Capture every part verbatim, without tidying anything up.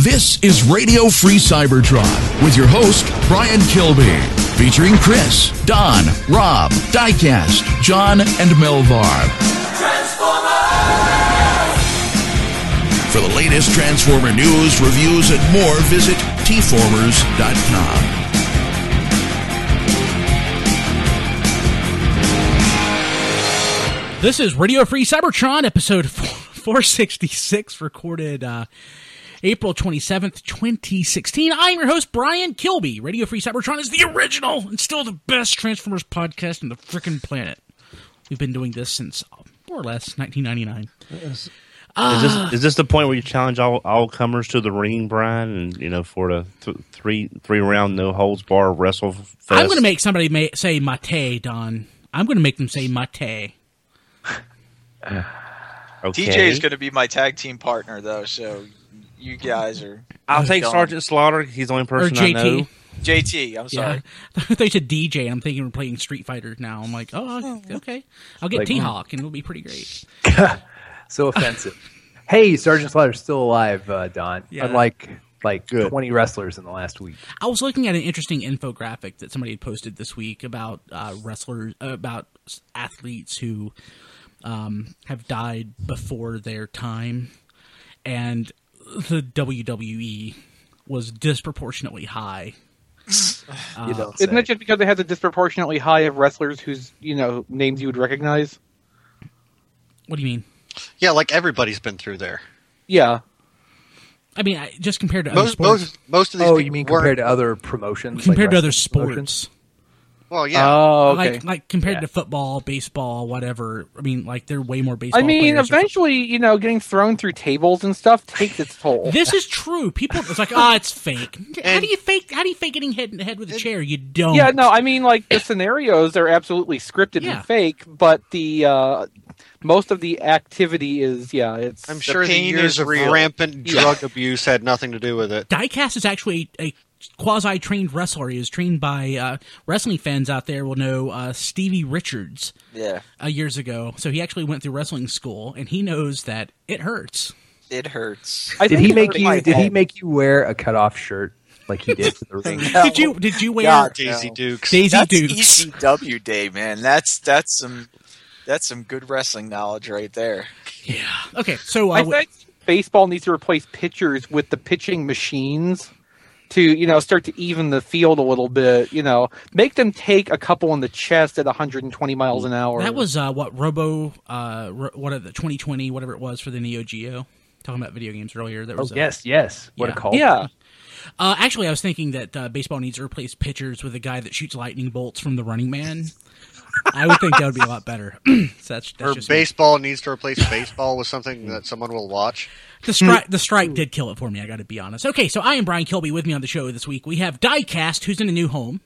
This is Radio Free Cybertron with your host, Brian Kilby, featuring Chris, Don, Rob, Diecast, John, and Melvar. For the latest Transformer news, reviews, and more, visit T formers dot com. This is Radio Free Cybertron, episode four sixty-six, recorded uh, April twenty-seventh, twenty sixteen. I'm your host, Brian Kilby. Radio Free Cybertron is the original and still the best Transformers podcast on the frickin' planet. We've been doing this since, uh, more or less, nineteen ninety-nine. Yes. Uh, is this is this the point where you challenge all, all comers to the ring, Brian, and you know for the th- three three round no holds bar wrestle fest? I'm going to make somebody may, say mate, Don. I'm going to make them say mate. Uh, okay. D J is going to be my tag team partner, though, so you guys are... I'll take gone. Sergeant Slaughter. He's the only person or J T. I know. J T, I'm sorry. Yeah. I thought you said D J, and I'm thinking we're playing Street Fighter now. I'm like, oh, okay. I'll get like, T-Hawk, and it'll be pretty great. So offensive. Hey, Sergeant Slaughter's still alive, uh, Don. Yeah. Unlike like Good. twenty wrestlers in the last week. I was looking at an interesting infographic that somebody had posted this week about uh, wrestlers, uh, about athletes who um, have died before their time, and the W W E was disproportionately high. Uh, You don't Isn't say. it just because it has a disproportionately high of wrestlers whose, you know, names you would recognize? what do you mean? Yeah, like everybody's been through there. Yeah. I mean, I, just compared to other Most sports. most most of these Oh, people you mean weren't- compared to other promotions? compared like to other wrestling promotions? sports. Well, yeah. Oh, okay. Like, like compared Yeah. to football, baseball, whatever. I mean, like, they're way more baseball I mean, players. eventually, you know, getting thrown through tables and stuff takes its toll. This is true. People, it's like, ah, oh, it's fake. How And- do you fake? How do you fake getting hit in the head with a chair? You don't. Yeah, no, I mean, like, the scenarios are absolutely scripted Yeah. and fake, but the, uh, most of the activity is, yeah, it's... I'm sure the pain years is of real. rampant Yeah. drug abuse had nothing to do with it. Diecast is actually a, a quasi-trained wrestler. He was trained by uh, wrestling fans out there will know uh, Stevie Richards Yeah, uh, years ago. So he actually went through wrestling school, and he knows that it hurts. it hurts. I Did think he it make hurt you? my Did he head. make you wear a cutoff shirt like he did for the ring? Did you? Did you wear God, Daisy no. Dukes. Daisy That's Dukes? E C W Day, man. That's that's some that's some good wrestling knowledge right there. Yeah. Okay. So uh, I think baseball needs to replace pitchers with the pitching machines to, you know, start to even the field a little bit, you know, make them take a couple in the chest at one hundred twenty miles an hour. that was uh, what Robo, uh, ro- what are the twenty twenty, whatever it was for the Neo Geo. Talking about video games earlier. There Oh was a, yes, yes. What Yeah. a call! Yeah. Uh, actually, I was thinking that uh, baseball needs to replace pitchers with a guy that shoots lightning bolts from the Running Man. I would think that would be a lot better. so that's, that's Or just me. baseball needs to replace baseball with something that someone will watch. The strike, the strike did kill it for me. I got to be honest. Okay, so I am Brian Kilby. With me on the show this week, we have Diecast, who's in a new home.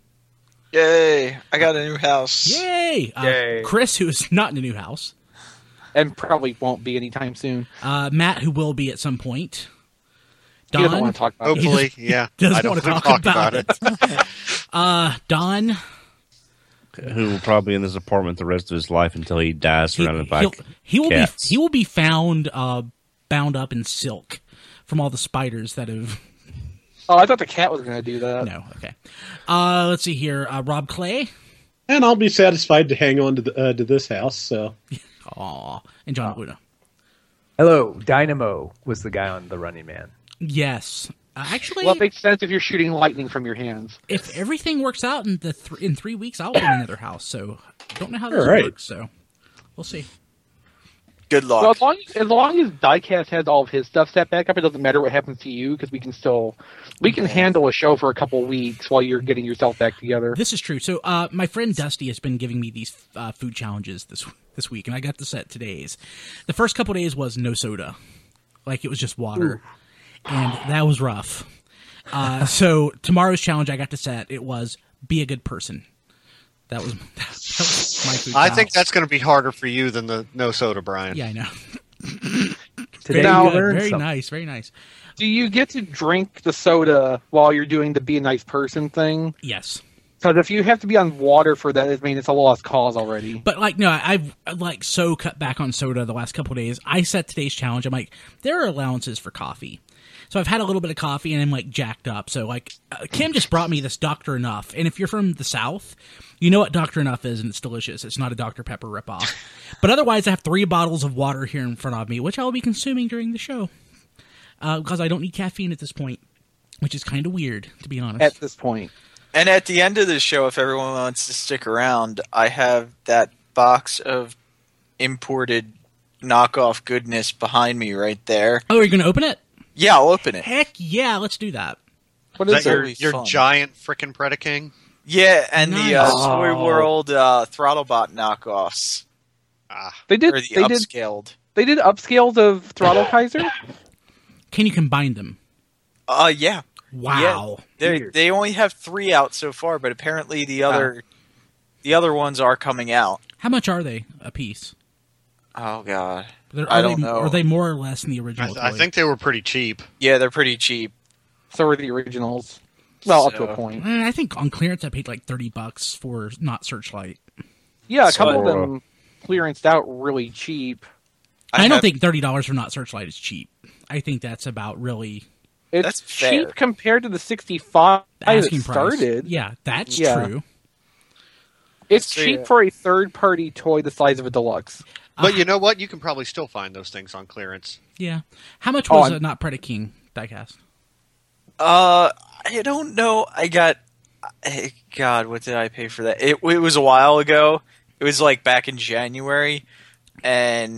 Yay! I got a new house. Yay! Uh, Yay. Chris, who is not in a new house. And probably won't be anytime soon. Uh, Matt, who will be at some point. He Don, doesn't want to talk about it. Hopefully, yeah. doesn't I don't want to wanna talk, about, it. it. uh, Don, Who will probably be in this apartment the rest of his life until he dies he, surrounded by he'll- he will cats. be he will be found uh, bound up in silk from all the spiders that have. Oh, I thought the cat was going to do that. No, okay. Uh, let's see here. Uh, Rob Clay. And I'll be satisfied to hang on to the, uh, to this house. So Aw, and John Luna. Hello, Dynamo was the guy on the Running Man. Yes. Uh, actually, Well, it makes sense if you're shooting lightning from your hands. if everything works out in the th- in three weeks, I'll own another house. So I don't know how this All right. works. So we'll see. Good luck. Well, as long as, as long as Diecast has all of his stuff set back up, it doesn't matter what happens to you because we can still we can handle a show for a couple weeks while you're getting yourself back together. This is true. So uh, my friend Dusty has been giving me these uh, food challenges this this week, and I got to set today's. The first couple days was no soda, like it was just water, and that was rough. Uh, so tomorrow's challenge I got to set it was be a good person. That was, that was my food I challenge. think that's going to be harder for you than the no soda, Brian. Yeah, I know. Today Now- you learned Very something. nice, very nice. Do you get to drink the soda while you're doing the be a nice person thing? Yes. Because if you have to be on water for that, I mean, it's a lost cause already. But like, no, I've I've, like so cut back on soda the last couple of days. I set today's challenge. I'm like, there are allowances for coffee, So I've had a little bit of coffee and I'm like jacked up. So like uh, Kim just brought me this Doctor Enough, and if you're from the South, you know what Doctor Enough is, and it's delicious. It's not a Doctor Pepper ripoff. But otherwise, I have three bottles of water here in front of me, which I will be consuming during the show uh, because I don't need caffeine at this point, which is kind of weird, to be honest. At this point. And at the end of the show, if everyone wants to stick around, I have that box of imported knockoff goodness behind me right there. Oh, are you going to open it? Yeah, I'll open it. Heck yeah, let's do that. What Is is that your, it? your Fun. giant frickin' Predaking? Yeah, and the uh, Nice. Toy World uh, Throttlebot knockoffs. Ah, They did. Or the They did. upscaled. They did upscales of Throttle Kaiser. Can you combine them? Uh, yeah. Wow. They Weird. they only have three out so far, but apparently the other the other ones are coming out. How much are they a piece? Oh god, They're- I are don't they, know. Are they more or less than the I, original? I toy? think they were pretty cheap. Yeah, they're pretty cheap. So are the originals. Well, up to So- a point. Eh, I think on clearance I paid like thirty bucks for not Searchlight. Yeah, a So- couple of them clearanced out really cheap. I, don't have- think thirty dollars for not Searchlight is cheap. I think that's about really It's That's cheap fair. compared to the sixty-five the that asking price. started. Yeah, that's Yeah. true. It's So, cheap yeah. for a third-party toy the size of a deluxe. But you know what? You can probably still find those things on clearance. Yeah. How much Oh, was I'm- a not Predaking diecast? Uh, I don't know. I got. eh, God, what did I pay for that? It, it was a while ago. It was like back in January, and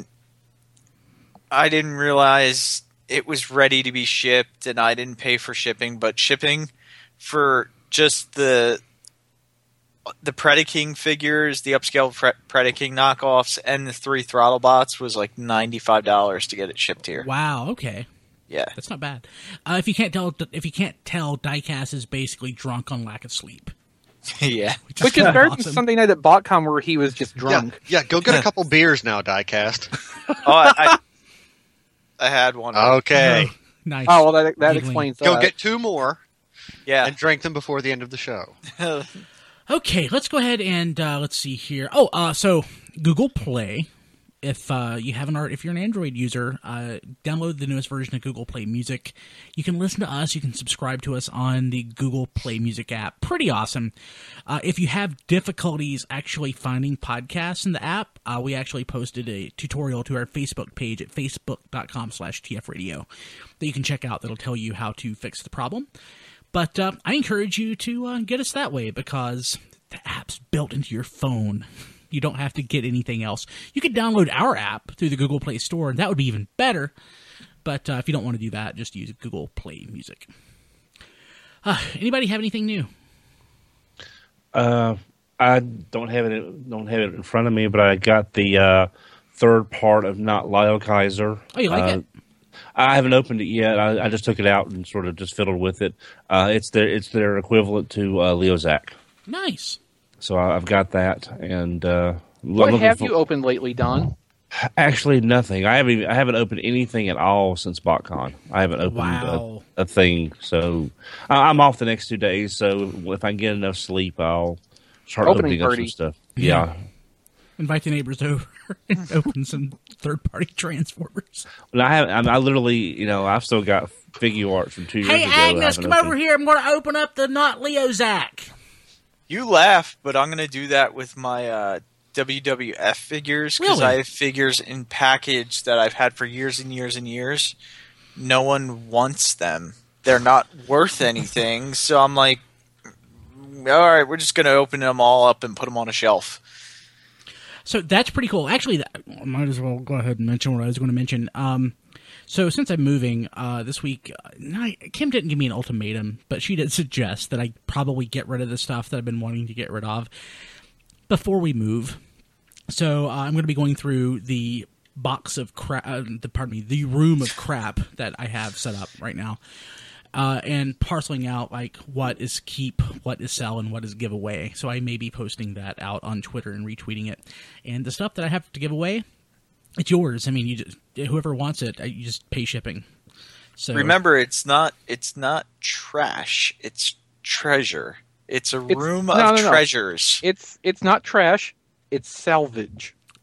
I didn't realize it was ready to be shipped, and I didn't pay for shipping. But shipping for just the the Predaking figures, the upscale Pre- Predaking knockoffs, and the three throttle bots was like ninety five dollars to get it shipped here. Wow. Okay, Yeah. that's not bad. Uh, if you can't tell, if you can't tell, diecast is basically drunk on lack of sleep. yeah. Which, Which is kinda better than awesome. Sunday night at BotCon where he was just drunk. Yeah, yeah. Go get a couple beers now, Diecast. Oh, I, I, I had one. Okay, Nice. Oh, well, that, that Giggling. explains go that. get two more yeah. and drink them before the end of the show. Okay, let's go ahead and uh, let's see here. Oh, uh, so Google Play. If uh, you haven't already, if you're an Android user, uh, download the newest version of Google Play Music. You can listen to us. You can subscribe to us on the Google Play Music app. Pretty awesome. Uh, if you have difficulties actually finding podcasts in the app, uh, we actually posted a tutorial to our Facebook page at facebook.com slash tfradio that you can check out. That'll tell you how to fix the problem. But uh, I encourage you to uh, get us that way because the app's built into your phone. You don't have to get anything else. You could download our app through the Google Play Store, and that would be even better. But uh, if you don't want to do that, just use Google Play Music. Uh, anybody have anything new? Uh, I don't have it. Don't have it in front of me, but I got the uh, third part of Not Lyle Kaiser. Oh, you like Uh, it? I haven't opened it yet. I, I just took it out and sort of just fiddled with it. Uh, it's their it's their equivalent to uh, Leo Zach. Nice. So I, I've got that, and uh, What looking have for- you opened lately, Don? Actually, nothing. I haven't. Even, I haven't opened anything at all since BotCon. I haven't opened Wow. a, a thing. So I, I'm off the next two days. So if I can get enough sleep, I'll start Opening opening up party. some stuff. Yeah. Yeah. Invite the neighbors over and open some third-party Transformers. And I have. I, I literally, you know, I've still got figure arts from two years Hey, ago. that I Agnes, haven't come over opened. here. I'm going to open up the Not Leo Zach. You laugh, but I'm going to do that with my uh, W W F figures because Really? I have figures in package that I've had for years and years and years. No one wants them. They're not worth anything, so I'm like, all right, we're just going to open them all up and put them on a shelf. So that's pretty cool. Actually, that, I might as well go ahead and mention what I was going to mention. Um, so since I'm moving uh, this week, uh, I, Kim didn't give me an ultimatum, but she did suggest that I probably get rid of the stuff that I've been wanting to get rid of before we move. So uh, I'm going to be going through the box of crap, uh, the, pardon me, the room of crap that I have set up right now. Uh, and parceling out like what is keep, what is sell, and what is give away. So I may be posting that out on Twitter and retweeting it. And the stuff that I have to give away, it's yours. I mean, you just, whoever wants it, you just pay shipping. So Remember, it's not it's not trash. It's treasure. It's a It's- room no, of no, no. treasures. It's it's not trash. It's salvage.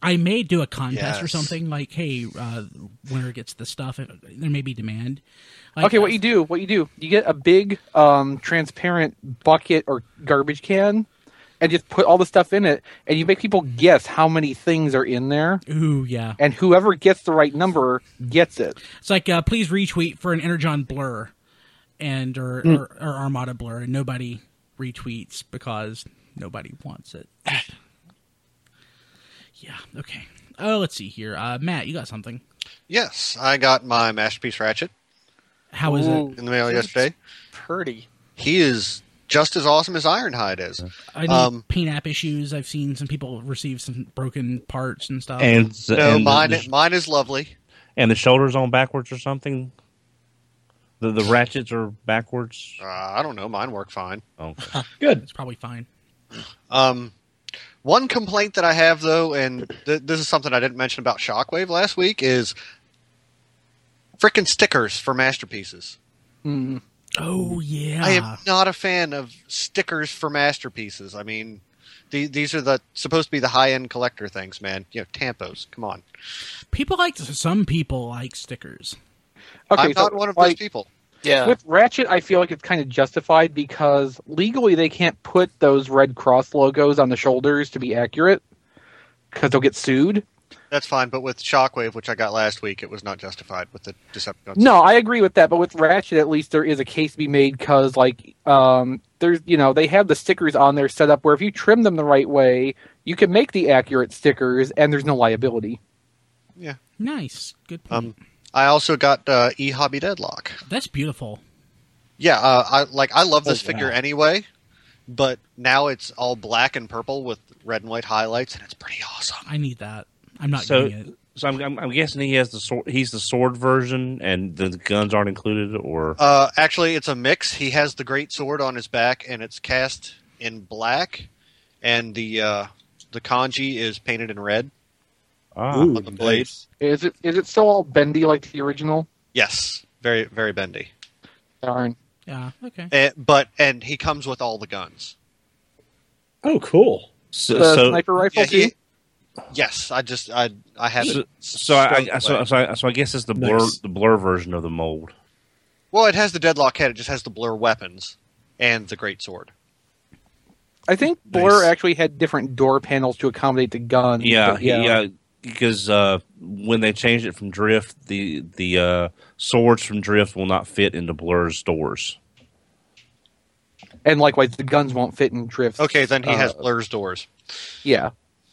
I may do a contest or Yes. something like, hey, uh, winner gets the stuff. There may be demand. Like, Okay, what you do, what you do, you get a big um, transparent bucket or garbage can, and just put all the stuff in it, and you make people guess how many things are in there, Ooh, yeah. and whoever gets the right number gets it. It's like, uh, please retweet for an Energon blur, and or, Mm. or, or Armada blur, and nobody retweets because nobody wants it. Yeah. Okay. Oh, let's see here. Uh, Matt, you got something? Yes, I got my Masterpiece Ratchet How is Ooh. it? in the mail yesterday. Pretty. He is just as awesome as Ironhide is. Any Um, paint app issues? I've seen some people receive some broken parts and stuff. And No, and mine the, mine is lovely. and the shoulders on backwards or something. The the ratchets are backwards. Uh, I don't know. Mine work fine. Okay. Good. It's probably fine. Um, one complaint that I have, though, and th- this is something I didn't mention about Shockwave last week, is frickin' stickers for masterpieces. Mm. Oh yeah. I am not a fan of stickers for masterpieces. I mean, the, these are the supposed to be the high end collector things, man. You know, tampos. Come on. People like some people like stickers. Okay, I'm so, not one of like, those people. Yeah. With Ratchet, I feel like it's kind of justified because legally they can't put those Red Cross logos on the shoulders to be accurate because they'll get sued. That's fine, but with Shockwave, which I got last week, it was not justified with the Decepticons. No, I agree with that, but with Ratchet, at least there is a case to be made because, like, um, there's, you know, they have the stickers on there set up where if you trim them the right way, you can make the accurate stickers, and there's no liability. Yeah. Nice. Good point. Um, I also got uh, E Hobby Deadlock. That's beautiful. Yeah, uh, I like. I love this Oh, figure wow. anyway, but now it's all black and purple with red and white highlights, and it's pretty awesome. I need that. I'm not So, getting it. so I'm, I'm, I'm guessing he has the sword. He's the sword version, and the guns aren't included, or Uh, actually, it's a mix. He has the great sword on his back, and it's cast in black, and the uh, the kanji is painted in red ah, Ooh, on the blade. nice. Is it is it still all bendy like the original? Yes, very very bendy. Darn. Yeah. Okay. Eh, but and he comes with all the guns. Oh, cool. so, The so, sniper rifle Yeah, he- too? Yes, I just I I have so, it. so I, I stowed so, away. so, I, so I guess it's the blur Nice. the blur version of the mold. Well, it has the deadlock head. It just has the blur weapons and the great sword. I think Blur Nice. actually had different door panels to accommodate the guns. Yeah, but yeah, because uh, when they changed it from Drift, the the uh, swords from Drift will not fit into Blur's doors. And likewise, the guns won't fit in Drift. Okay, then he uh, has blur's doors. Yeah.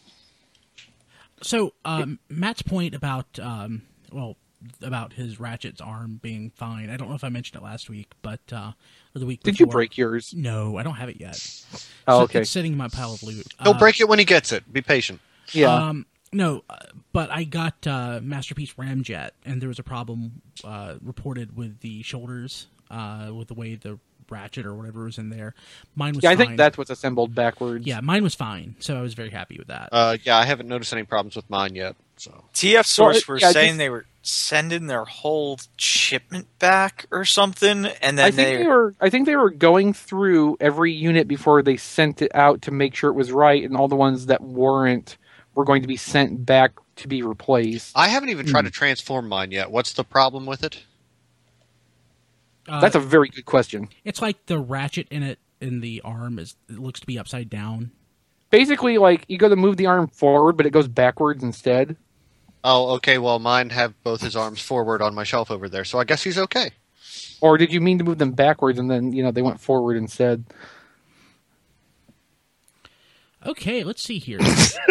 So um, Matt's point about um, well about his Ratchet's arm being fine. I don't know if I mentioned it last week, but uh, or the week Did you before. break yours? No, I don't have it yet. Oh, So okay. It's sitting in my pile of loot. He'll Uh, break it when he gets it. Be patient. Yeah. Um, no, uh, but I got uh, Masterpiece Ramjet, and there was a problem uh, reported with the shoulders, uh, with the way the ratchet or whatever was in there. Mine was yeah, I fine. think that's what's assembled backwards. Yeah, mine was fine, so I was very happy with that. Uh, yeah, I haven't noticed any problems with mine yet. So T F Source Well, were yeah, saying just- they were sending their whole shipment back or something, and then I think they were. I think they were going through every unit before they sent it out to make sure it was right, and all the ones that weren't were going to be sent back to be replaced. I haven't even tried to transform mine yet. What's the problem with it? Uh, That's a very good question. It's like the ratchet in it in the arm is it looks to be upside down. Basically, like you go to move the arm forward, but it goes backwards instead. Oh, okay. Well, mine have both his arms forward on my shelf over there, so I guess he's okay. Or did you mean to move them backwards and then you know they went forward instead? Okay, let's see here.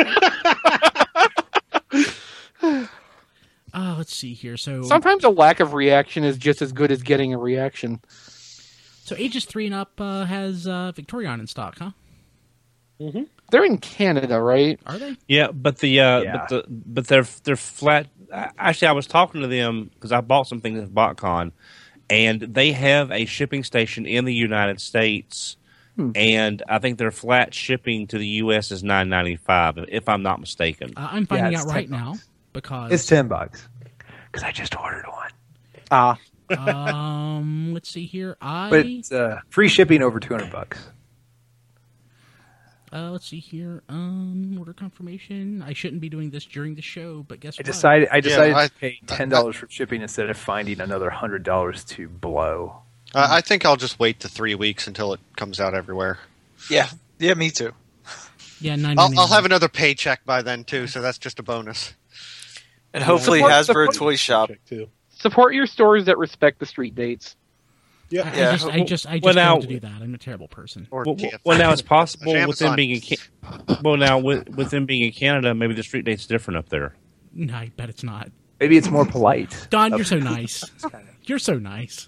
uh, let's see here. So, Sometimes a lack of reaction is just as good as getting a reaction. so Ages three and up uh, has uh, Victorion in stock, huh? They're in Canada, right? Are they? Yeah, but the uh, Yeah. but the but they're they're flat. Actually, I was talking to them because I bought some things at BotCon, and they have a shipping station in the United States, Hmm. and I think their flat shipping to the U S is nine ninety five, if I'm not mistaken. Uh, I'm finding it's out right ten now because It's ten bucks. Because I just ordered one. Ah, um, let's see here. I But it's uh, free shipping over two hundred bucks. Uh, let's see here. Um, order confirmation. I shouldn't be doing this during the show, but guess I what? decided I decided I- to pay ten dollars for shipping instead of finding another hundred dollars to blow. Uh, I think I'll just wait the three weeks until it comes out everywhere. Yeah, yeah, me too. Yeah, nine. I'll, I'll have another paycheck by then too, so that's just a bonus. And hopefully Support- Hasbro support- Toy Shop. Check too. Support your stores that respect the street dates. Yep. I, Yeah. I just, I just, I just Well, now- failed to do that. I'm a terrible person. Or Well, T F. well, now it's possible Pajamas with them on. being in Ca- well now with, with them being in Canada, maybe the street date's different up there. No, I bet it's not. Maybe it's more polite. Don, you're so nice. You're so nice.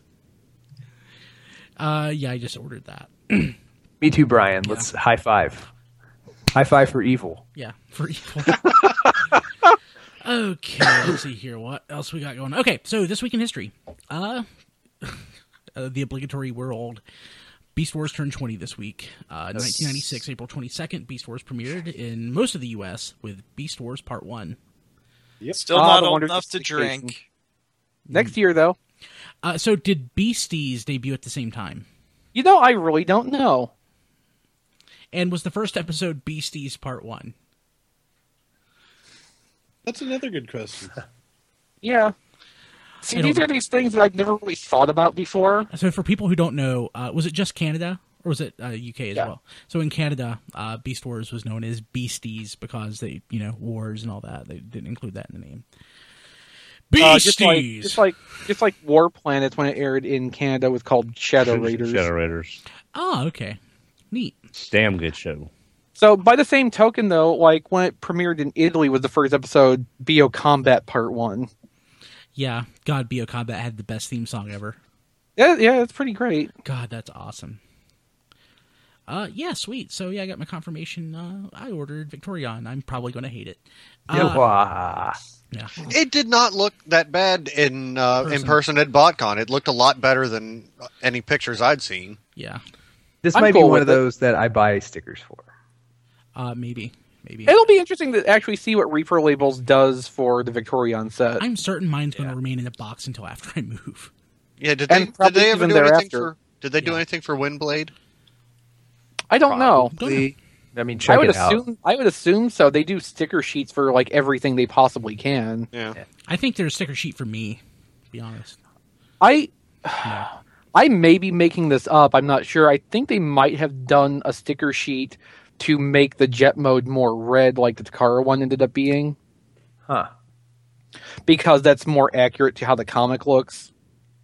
Uh, yeah, I just ordered that. Me too, Brian. Let's high five. High five for evil. Yeah, for evil. Okay, let's see here. What else we got going? Okay, so this week in history, uh, uh the obligatory world. Beast Wars turned twenty this week. Uh, nineteen ninety-six, April twenty-second, Beast Wars premiered in most of the U S with Beast Wars Part One. Yep. Still Ah, not the old Wonders enough of to Vacation. drink. Next year, though, Uh, so did Beasties debut at the same time? you know, I really don't know. And was the first episode Beasties Part One? That's another good question. Yeah. See, I these don't- are these things that I've never really thought about before. So for people who don't know, uh, was it just Canada or was it uh, U K as Yeah. well? So in Canada, uh, Beast Wars was known as Beasties because they, you know, wars and all that. They didn't include that in the name. Uh, Beasties. just like, just like, just like War Planets when it aired in Canada was called Shadow Raiders. Shadow Raiders. Oh, okay, neat. Damn good show. So by the same token, though, like when it premiered in Italy was the first episode, Bio Combat Part One. Yeah, God, Bio Combat had the best theme song ever. Yeah, yeah, it's pretty great. God, that's awesome. Uh, yeah, sweet. So yeah, I got my confirmation. Uh, I ordered Victorion. I'm probably going to hate it. Uh, Yah. yeah. It did not look that bad in uh, in Person. person at BotCon. It looked a lot better than any pictures I'd seen. Yeah. This I'm might cool be one with of it. those that I buy stickers for. Uh, maybe, maybe. It'll be interesting to actually see what Reaper Labels does for the Victorion set. I'm certain mine's going to remain in a box until after I move. Yeah, did And they did probably they ever even do anything thereafter. for Did they do Yeah. anything for Windblade? I don't know. Probably. I mean, I check would it out. assume. I would assume so. They do sticker sheets for like everything they possibly can. Yeah. I think there's a sticker sheet for me, to be honest. I, I may be making this up. I'm not sure. I think they might have done a sticker sheet to make the jet mode more red, like the Takara one ended up being, Huh. because that's more accurate to how the comic looks.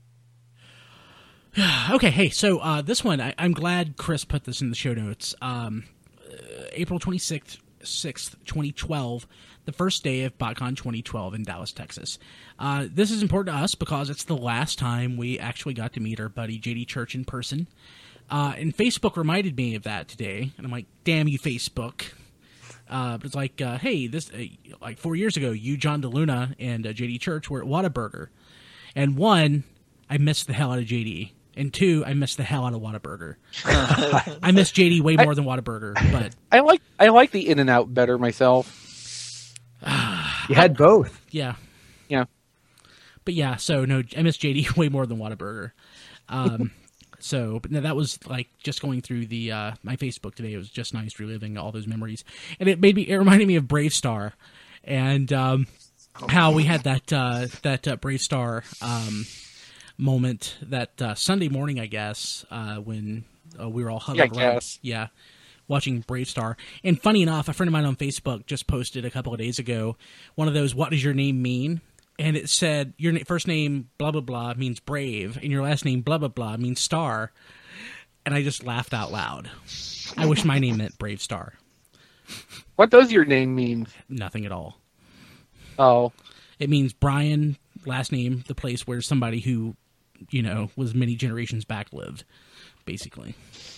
Okay, hey, so uh, this one, I, I'm glad Chris put this in the show notes. Um, uh, April twenty-sixth, sixth, twenty twelve, the first day of BotCon twenty twelve in Dallas, Texas. Uh, this is important to us because it's the last time we actually got to meet our buddy J D Church in person. Uh, and Facebook reminded me of that today, and I'm like, damn you, Facebook. Uh, but it's like, uh, hey, this uh, like four years ago, you, John DeLuna, and uh, J D Church were at Whataburger. And one, I missed the hell out of J D. And two, I missed the hell out of Whataburger. I miss J D way more than Whataburger, but I like I like the In and Out better myself. You had both. yeah. Yeah. But yeah, so no, I miss J D way more than Whataburger. Um, so, but no, that was like just going through the uh, my Facebook today. It was just nice reliving all those memories, and it made me. It reminded me of Brave Star, and um, how we had that uh, that uh, Brave Star um, moment that uh, Sunday morning, I guess, uh, when uh, we were all huddled Yeah, I around. guess. Yeah. Watching Brave Star. And funny enough, a friend of mine on Facebook just posted a couple of days ago one of those, what does your name mean? And it said, your na- first name, blah, blah, blah, means brave, and your last name, blah, blah, blah, means star. And I just laughed out loud. I wish my name meant Brave Star. What does your name mean? Nothing at all. Oh, It means Brian, last name, the place where somebody who, you know, was many generations back lived, basically.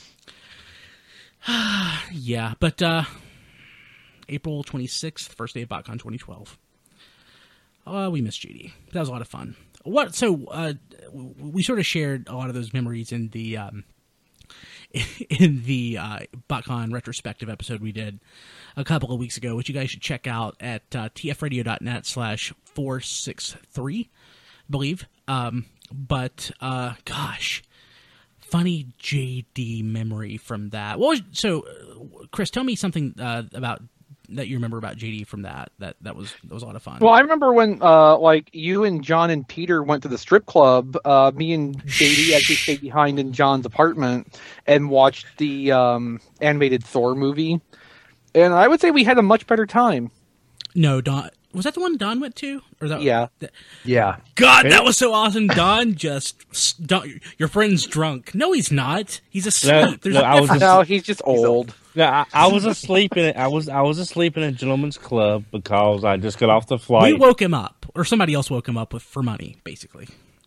Yeah, but uh, April twenty-sixth, first day of BotCon twenty twelve. Uh, we missed J D. That was a lot of fun. What? So uh, we sort of shared a lot of those memories in the um, in the uh, BotCon retrospective episode we did a couple of weeks ago, which you guys should check out at uh, tfradio.net slash 463, I believe. Um, but, uh, gosh, funny J D memory from that. What was so? Uh, Chris, tell me something uh, about that you remember about J D from that. That that was that was a lot of fun. Well, I remember when, uh, like, you and John and Peter went to the strip club. Uh, me and J D actually stayed behind in John's apartment and watched the um, animated Thor movie, and I would say we had a much better time. No, Don. Was that the one Don went to? Or that? Yeah. That, Yeah. God, that was so awesome. Don just Don, your friend's drunk. No, he's not. He's asleep. No, There's no, a I was difference. No, he's just old. No, I, I was asleep in I was I was asleep in a gentleman's club because I just got off the flight. We woke him up, or somebody else woke him up with for money, basically.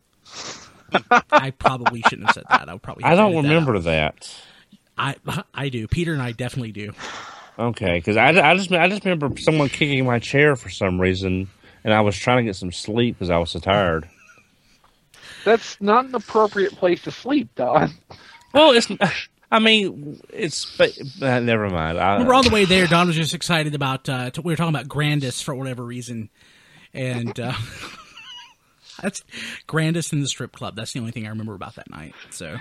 I probably shouldn't have said that. I would probably. I have don't edited remember that. that. I I do. Peter and I definitely do. Okay, because I, I just I just remember someone kicking my chair for some reason, and I was trying to get some sleep because I was so tired. That's not an appropriate place to sleep, Don. Well, it's I mean it's but uh, never mind. I, Remember on the way there, Don was just excited about. Uh, t- we were talking about Grandis for whatever reason, and uh, that's Grandis in the strip club. That's the only thing I remember about that night. So,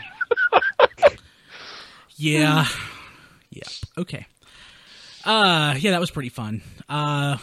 yeah, yeah, okay. Uh, yeah, that was pretty fun. Uh,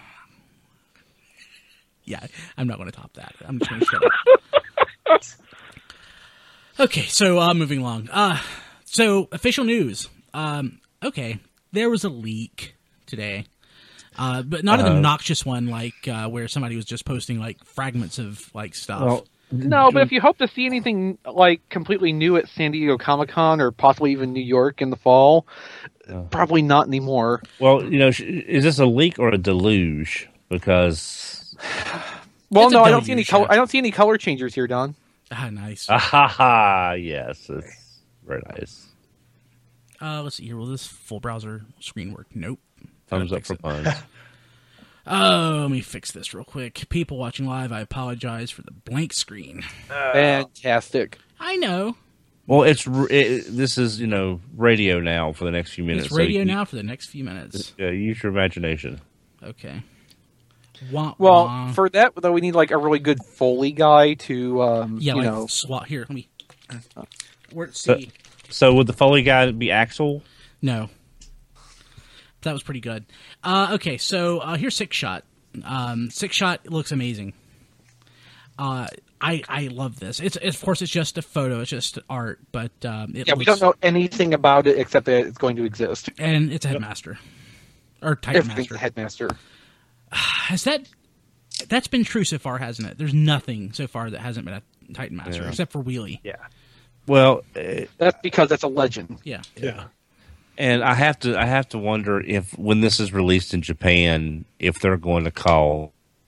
yeah, I'm not going to top that. I'm just going to shut up. Okay, so uh, moving along. Uh, so official news. Um, okay, there was a leak today, uh, but not an Uh-huh. obnoxious one like uh, where somebody was just posting like fragments of like stuff. well, No, but if you hope to see anything like completely new at San Diego Comic-Con or possibly even New York in the fall, probably not anymore. well, you know, sh- is this a leak or a deluge? Because Well, It's a no, I don't see any deluge, color. yeah. I don't see any color changers here, Don. Ah, nice. ah, ha, ha, yes, it's very nice. Uh, let's see here. Will this full browser screen work? Nope. Thumbs Gotta up fix for it. puns. Oh, let me fix this real quick. People watching live, I apologize for the blank screen. Fantastic. I know. Well, it's r- it, this is you know radio now for the next few minutes. It's so radio you- now for the next few minutes. Uh, use your imagination. Okay. Wah, Well, wah. for that though, we need like a really good Foley guy to, um, yeah, you like know. swat here. Let me. Where So- see? So would the Foley guy be Axel? No. That was pretty good. Uh, okay, so uh, here's Six Shot. Um, Six Shot looks amazing. Uh, I I love this. It's, it's of course it's just a photo. It's just art, but um, it Yeah, looks, we don't know anything about it except that it's going to exist. And it's a headmaster or Titan Everything's Master. a headmaster. Has that that's been true so far, hasn't it? There's nothing so far that hasn't been a Titan Master Yeah. except for Wheelie. Yeah. Well, uh, That's because that's a legend. Yeah. Yeah. and I have to I have to wonder if when this is released in Japan, if they're going to call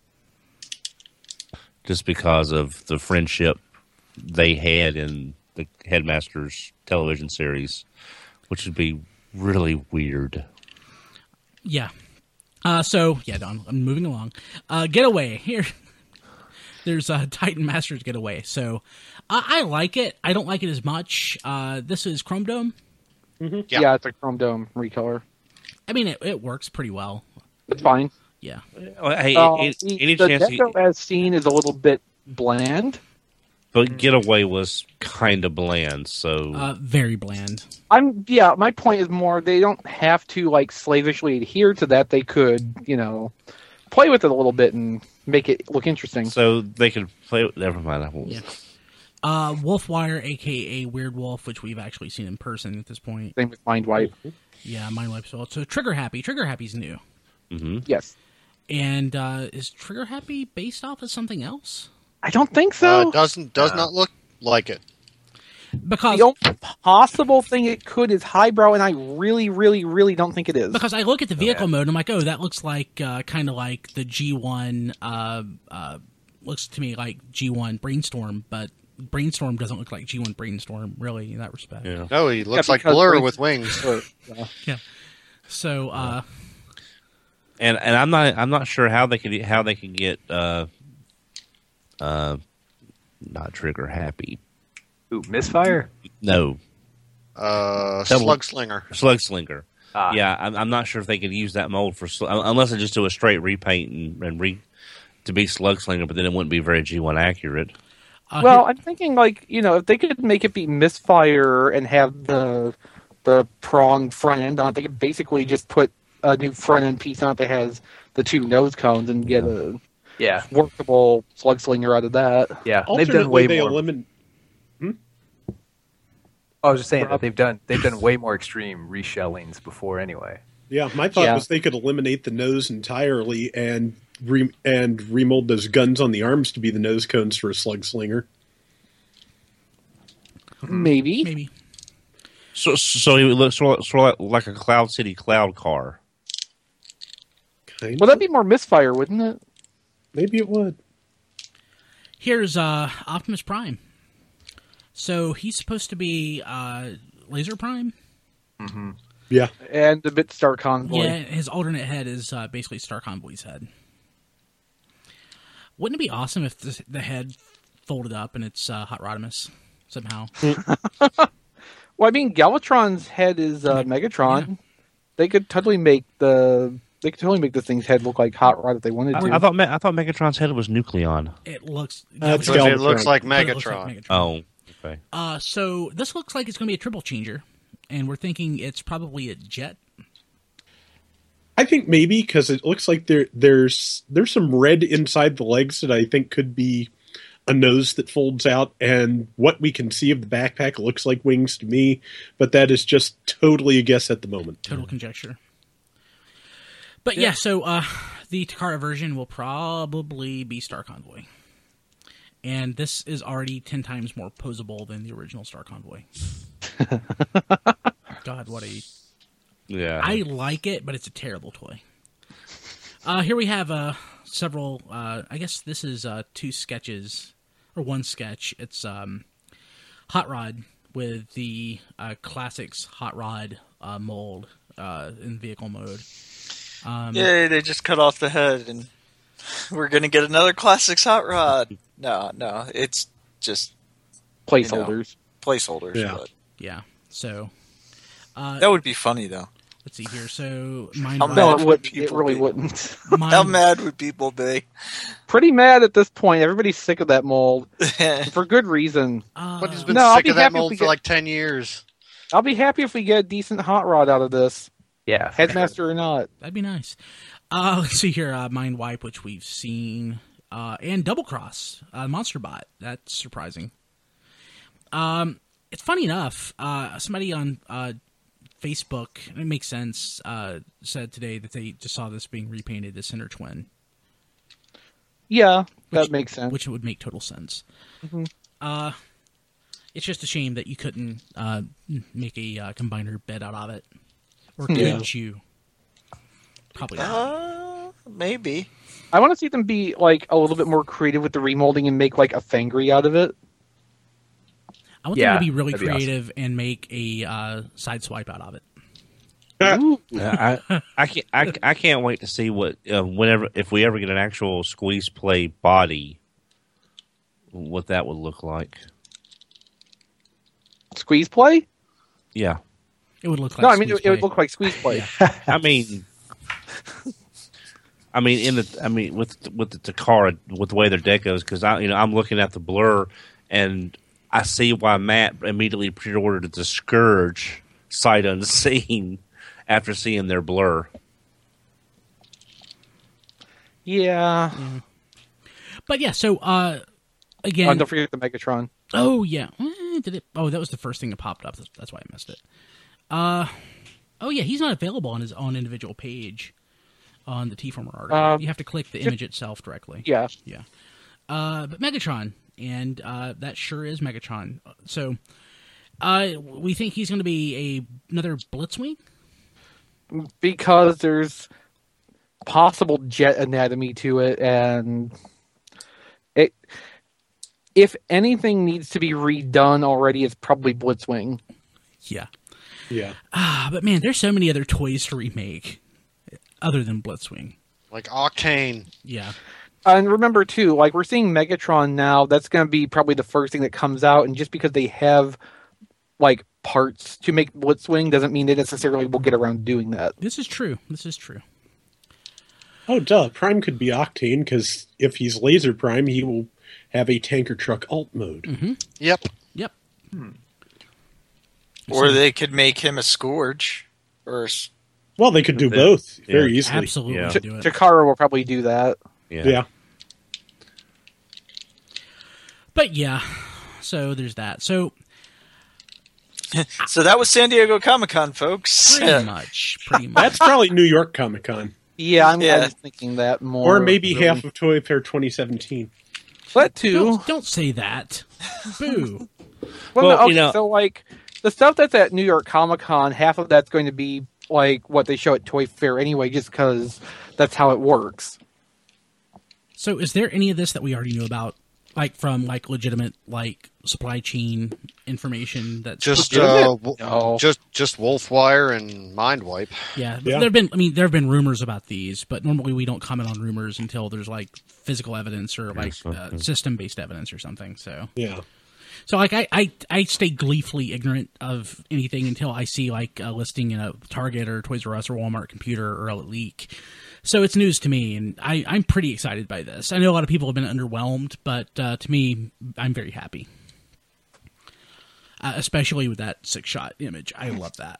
just because of the friendship they had in the Headmasters television series, which would be really weird. Yeah. Uh, so yeah, Don. I'm moving along. Uh, Getaway here. There's a Titan Masters Getaway. So uh, I like it. I don't like it as much. Uh, this is Chrome Dome. Yeah. Yeah, it's a Chrome Dome recolor. I mean, it, it works pretty well. It's fine. Yeah. Uh, Hey, Uh, any, the any the chance? Deco as seen is a little bit bland. But Getaway was kind of bland, so Uh, very bland. I'm yeah. My point is more they don't have to like slavishly adhere to that. They could, you know, play with it a little bit and make it look interesting. so they could play. with Never mind. I won't. Yeah. Uh, Wolfwire, aka Weird Wolf, which we've actually seen in person at this point. Same with Mind Wipe. Yeah, Mind Wipe as well. So Trigger Happy. Trigger Happy's new. Mm-hmm. Yes, And uh, is Trigger Happy based off of something else? I don't think Uh, so. doesn't does not look like it. Because the only possible thing it could is highbrow, and I really, really, really don't think it is. because I look at the vehicle mode, and I'm like, oh, that looks like uh, kind of like the G one. Uh, uh, looks to me like G one Brainstorm, but Brainstorm doesn't look like G one Brainstorm really in that respect. Yeah. No, he looks Yeah, like because Blur Brain- with wings. Yeah. So uh, And and I'm not I'm not sure how they could how they could get uh uh not Trigger Happy. Ooh, Misfire? No, Uh, Double- Slug Slinger. Slug Slinger. Ah. Yeah, I'm, I'm not sure if they could use that mold for Sl- unless they just do a straight repaint and, and re to be Slug Slinger, but then it wouldn't be very G one accurate. Uh, Well, here- I'm thinking like you know if they could make it be misfire and have the the prong front end on it, they could basically just put a new front end piece on it that has the two nose cones and get a Yeah, workable slug slinger out of that. yeah. They've done way they more. eliminate. I was just saying that they've done they've done way more extreme reshellings before anyway. Yeah, my thought Yeah. was they could eliminate the nose entirely and re- and remold those guns on the arms to be the nose cones for a slug slinger. Maybe. maybe. So, so it would look sort of, sort of like a Cloud City Cloud car. Kind Well, of. that'd be more misfire, wouldn't it? Maybe it would. Here's uh, Optimus Prime. So he's supposed to be uh, Laser Prime. Yeah. And a bit Star Convoy. Yeah, his alternate head is uh, basically Star Convoy's head. Wouldn't it be awesome if the, the head folded up and it's uh, Hot Rodimus somehow? Well, I mean, Galvatron's head is uh, Megatron. They could totally make the they could totally make this thing's head look like Hot Rod if they wanted to. I, I thought Me- I thought Megatron's head was Nucleon. It looks. That's But it Galvatron. looks like but it looks Megatron. like Megatron. Oh, okay. Uh, so this looks like it's going to be a triple changer, and we're thinking it's probably a jet. I think maybe because it looks like there there's there's some red inside the legs that I think could be a nose that folds out, and what we can see of the backpack looks like wings to me, but that is just totally a guess at the moment. Total conjecture. But yeah, so uh, the Takara version will probably be Star Convoy. And this is already ten times more posable than the original Star Convoy. God, what a... Yeah. I like it, but it's a terrible toy. Uh, here we have uh, several... Uh, I guess this is uh, two sketches, or one sketch. It's um, Hot Rod with the uh, Classics Hot Rod uh, mold uh, in vehicle mode. Um, Yay, they just cut off the head and we're going to get another Classics Hot Rod. No, no, it's just Placeholders. placeholders. Yeah. But Yeah, so... Uh, that would be funny, though. let's see here. So, Mind How Rod- No, mad it, would would, it people really be? wouldn't. Mind- How mad would people be? Pretty mad at this point. Everybody's sick of that mold. For good reason. uh, But he's been No, I'll sick be of that happy if mold we for get- like ten years. I'll be happy if we get a decent hot rod out of this. Yeah, for Headmaster or not. That'd be nice. Uh, let's see here. Uh, Mind Wipe, which we've seen. Uh, and Double Cross, uh, Monster Bot. That's surprising. Um, it's funny enough. Uh, somebody on uh, Facebook, and it makes sense, uh, said today that they just saw this being repainted as Cinder Twin. Yeah, that Which- makes sense. Which would make total sense. Mhm. Uh, it's just a shame that you couldn't uh, make a uh, combiner bed out of it. Or could Yeah. you? Probably not. Uh, maybe. I want to see them be like a little bit more creative with the remolding and make like a Fangry out of it. I want Yeah, them to be really that'd be creative and make a uh, side swipe out of it. Ooh. I, I can't. I, I can't wait to see what uh, whenever if we ever get an actual squeeze play body, what that would look like. Squeeze play? Yeah, It would look like no, I mean squeeze it, it would play. look like squeeze play. I mean, I mean in the I mean with with the Takara with the way their deck goes because I you know I'm looking at the blur and I see why Matt immediately pre-ordered the Scourge sight unseen after seeing their blur. Yeah. But yeah, so uh, Oh, again, and don't forget the Megatron. oh yeah, Eh, did it? Oh, that was the first thing that popped up. That's, that's why I missed it. Uh, oh yeah, he's not available on his own individual page on the T-Former article. Um, you have to click the image itself directly. Yeah. Yeah. Uh, but Megatron, and uh, that sure is Megatron. So, uh, we think he's going to be a another Blitzwing. Because there's possible jet anatomy to it, and it. If anything needs to be redone already, it's probably Blitzwing. Yeah. Yeah. Ah, but man, there's so many other toys to remake other than Blitzwing. Like Octane. Yeah. And remember too, like we're seeing Megatron now. That's going to be probably the first thing that comes out, and just because they have like parts to make Blitzwing doesn't mean they necessarily will get around doing that. This is true. This is true. Oh, duh. Prime could be Octane because if he's Laser Prime, he will have a tanker truck alt mode. Mm-hmm. Yep. Yep. Or they could make him a Scourge. Or s- Well, they could do Yeah. both very Yeah. easily. Absolutely Yeah. do it. Takara will probably do that. Yeah. Yeah. But yeah, so there's that. So So that was San Diego Comic Con, folks. pretty much, pretty much. That's probably New York Comic Con. Yeah, I'm, Yeah. I was thinking that more. Or maybe really. half of Toy Fair twenty seventeen. That too. Don't, don't say that. Boo. Well, Well, no, okay, you know- so like the stuff that's at New York Comic Con, half of that's going to be like what they show at Toy Fair anyway, just because that's how it works. So is there any of this that we already knew about, like from like legitimate like supply chain information? That's Just Isn't uh, it? w- No. just just Wolfwire and Mindwipe. yeah. Yeah. There've been, I mean, there have been rumors about these, but normally we don't comment on rumors until there's like physical evidence or like uh, system based evidence or something. So. Yeah. So, like, I, I, I stay gleefully ignorant of anything until I see, like, a listing in a Target or Toys R Us or Walmart computer or a leak. So it's news to me, and I, I'm pretty excited by this. I know a lot of people have been underwhelmed, but uh, to me, I'm very happy. Uh, especially with that six-shot image. I love that.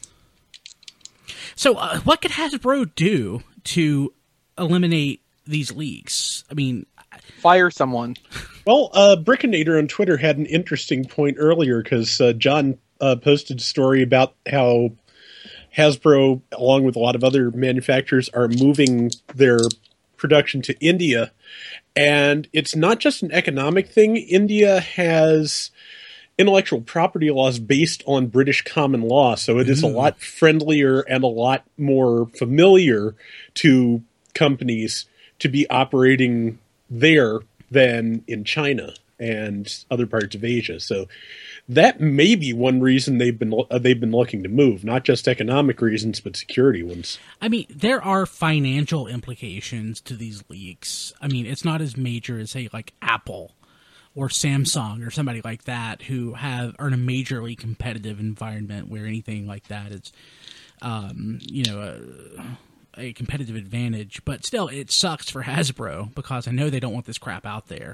So, uh, what could Hasbro do to eliminate these leaks? I mean, Fire someone. Well, uh, Brickinator on Twitter had an interesting point earlier because uh, John uh, posted a story about how Hasbro, along with a lot of other manufacturers, are moving their production to India. And it's not just an economic thing. India has intellectual property laws based on British common law, so it is a lot friendlier and a lot more familiar to companies to be operating there than in China and other parts of Asia. So that may be one reason they've been uh, they've been looking to move, not just economic reasons, but security ones. I mean, there are financial implications to these leaks. I mean, it's not as major as, say, like Apple or Samsung or somebody like that who have are in a majorly competitive environment where anything like that is, um, you know, a, a competitive advantage. But still, it sucks for Hasbro because I know they don't want this crap out there.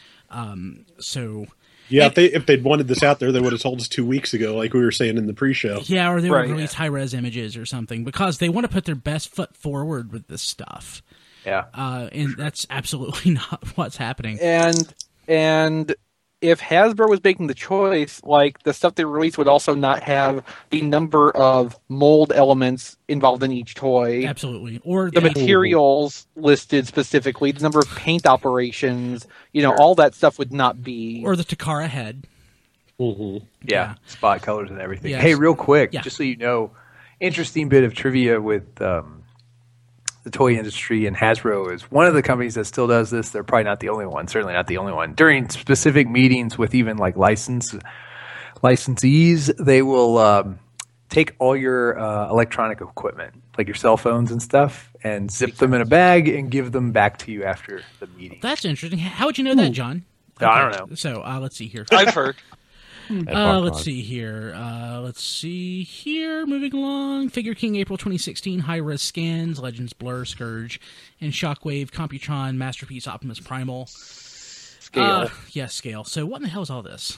Um, so. Yeah, And- if they if they'd wanted this out there, they would have told us two weeks ago, like we were saying in the pre-show. Yeah, or they Right, would release high-res images or something because they want to put their best foot forward with this stuff. Yeah. Uh, and that's absolutely not what's happening. And and if Hasbro was making the choice, like the stuff they released would also not have the number of mold elements involved in each toy. Absolutely. Or The the, materials listed specifically, the number of paint operations, you know, all that stuff would not be. or the Takara head. Mm-hmm. Yeah, Yeah. spot colors and everything. Yes. Hey, real quick, Yeah. just so you know, interesting bit of trivia with um, the toy industry and Hasbro is one of the companies that still does this. They're probably not the only one, certainly not the only one. During specific meetings with even like license licensees, they will um, take all your uh, electronic equipment, like your cell phones and stuff, and zip them in a bag and give them back to you after the meeting. That's interesting. How would you know that, John? I don't know. So uh, let's see here. I've heard. Uh, let's see here. Uh, let's see here. Moving along. Figure King, April twenty sixteen. High-res scans. Legends, Blur, Scourge, and Shockwave. Computron, Masterpiece, Optimus Primal. Scale. Uh, yeah, scale. So what in the hell is all this?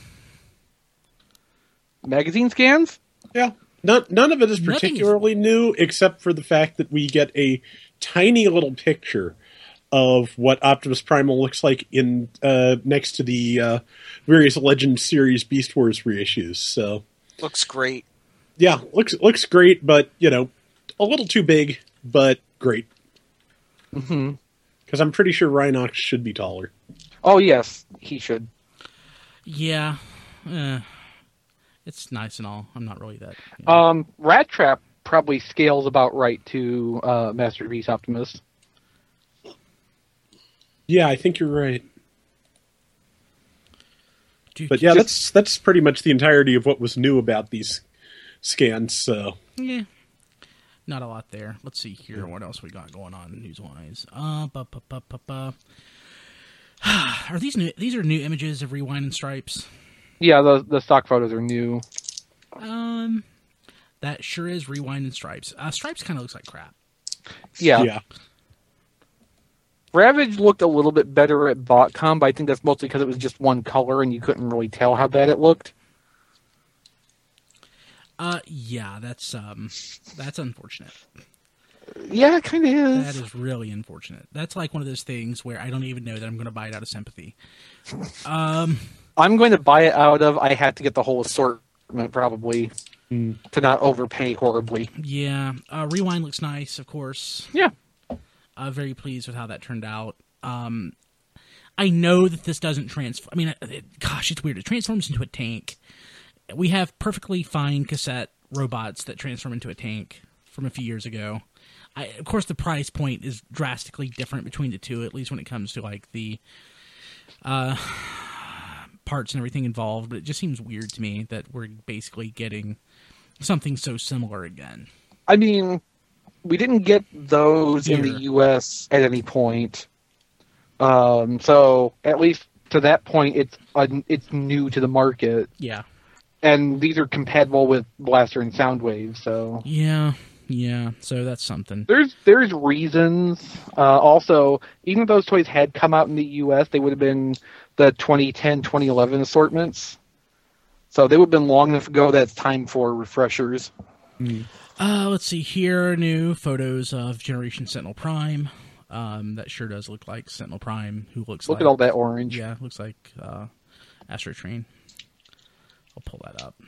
Magazine scans? Yeah, none, none of it is Nothing is- particularly new, except for the fact that we get a tiny little picture of what Optimus Primal looks like in uh, next to the uh, various Legend series Beast Wars reissues. So Looks great. yeah, looks looks great, but you know, a little too big, but great. Mm-hmm. Because I'm pretty sure Rhinox should be taller. Oh, yes, he should. Yeah. Uh, it's nice and all. I'm not really that. You know. Um, Rat Trap probably scales about right to uh, Masterpiece Optimus. Yeah, I think you're right. Dude, But yeah, Just- that's that's pretty much the entirety of what was new about these scans. So Yeah. Not a lot there. Let's see here. What else we got going on news-wise? Uh, bu- bu- bu- bu- bu. Are these new? These are new images of Rewind and Stripes. Yeah, the the stock photos are new. Um, that sure is Rewind and Stripes. Uh, Stripes kind of looks like crap. Yeah. yeah. Ravage looked a little bit better at BotCon, but I think that's mostly because it was just one color and you couldn't really tell how bad it looked. Uh, yeah, that's um, that's unfortunate. Yeah, it kind of is. That is really unfortunate. That's like one of those things where I don't even know that I'm going to buy it out of sympathy. Um, I'm going to buy it out of. I had to get the whole assortment probably Mm. to not overpay horribly. yeah, uh, Rewind looks nice, of course. Yeah. Uh, very pleased with how that turned out. Um, I know that this doesn't transform. I mean, it, gosh, it's weird. It transforms into a tank. We have perfectly fine cassette robots that transform into a tank from a few years ago. I, of course, the price point is drastically different between the two, at least when it comes to like the uh, parts and everything involved. But it just seems weird to me that we're basically getting something so similar again. I mean, we didn't get those in Here. the U S at any point. Um, so at least to that point, it's uh, it's new to the market, Yeah, and these are compatible with Blaster and Soundwave. So yeah, yeah. So that's something. there's there's reasons. Uh, also, even if those toys had come out in the U S, they would have been the twenty ten, twenty eleven assortments. So they would have been long enough ago that it's time for refreshers. Uh, let's see here. New photos of Generation Sentinel Prime. Um, that sure does look like Sentinel Prime, who looks Look like... at all that orange. Yeah, looks like uh, Astro Train. I'll pull that up.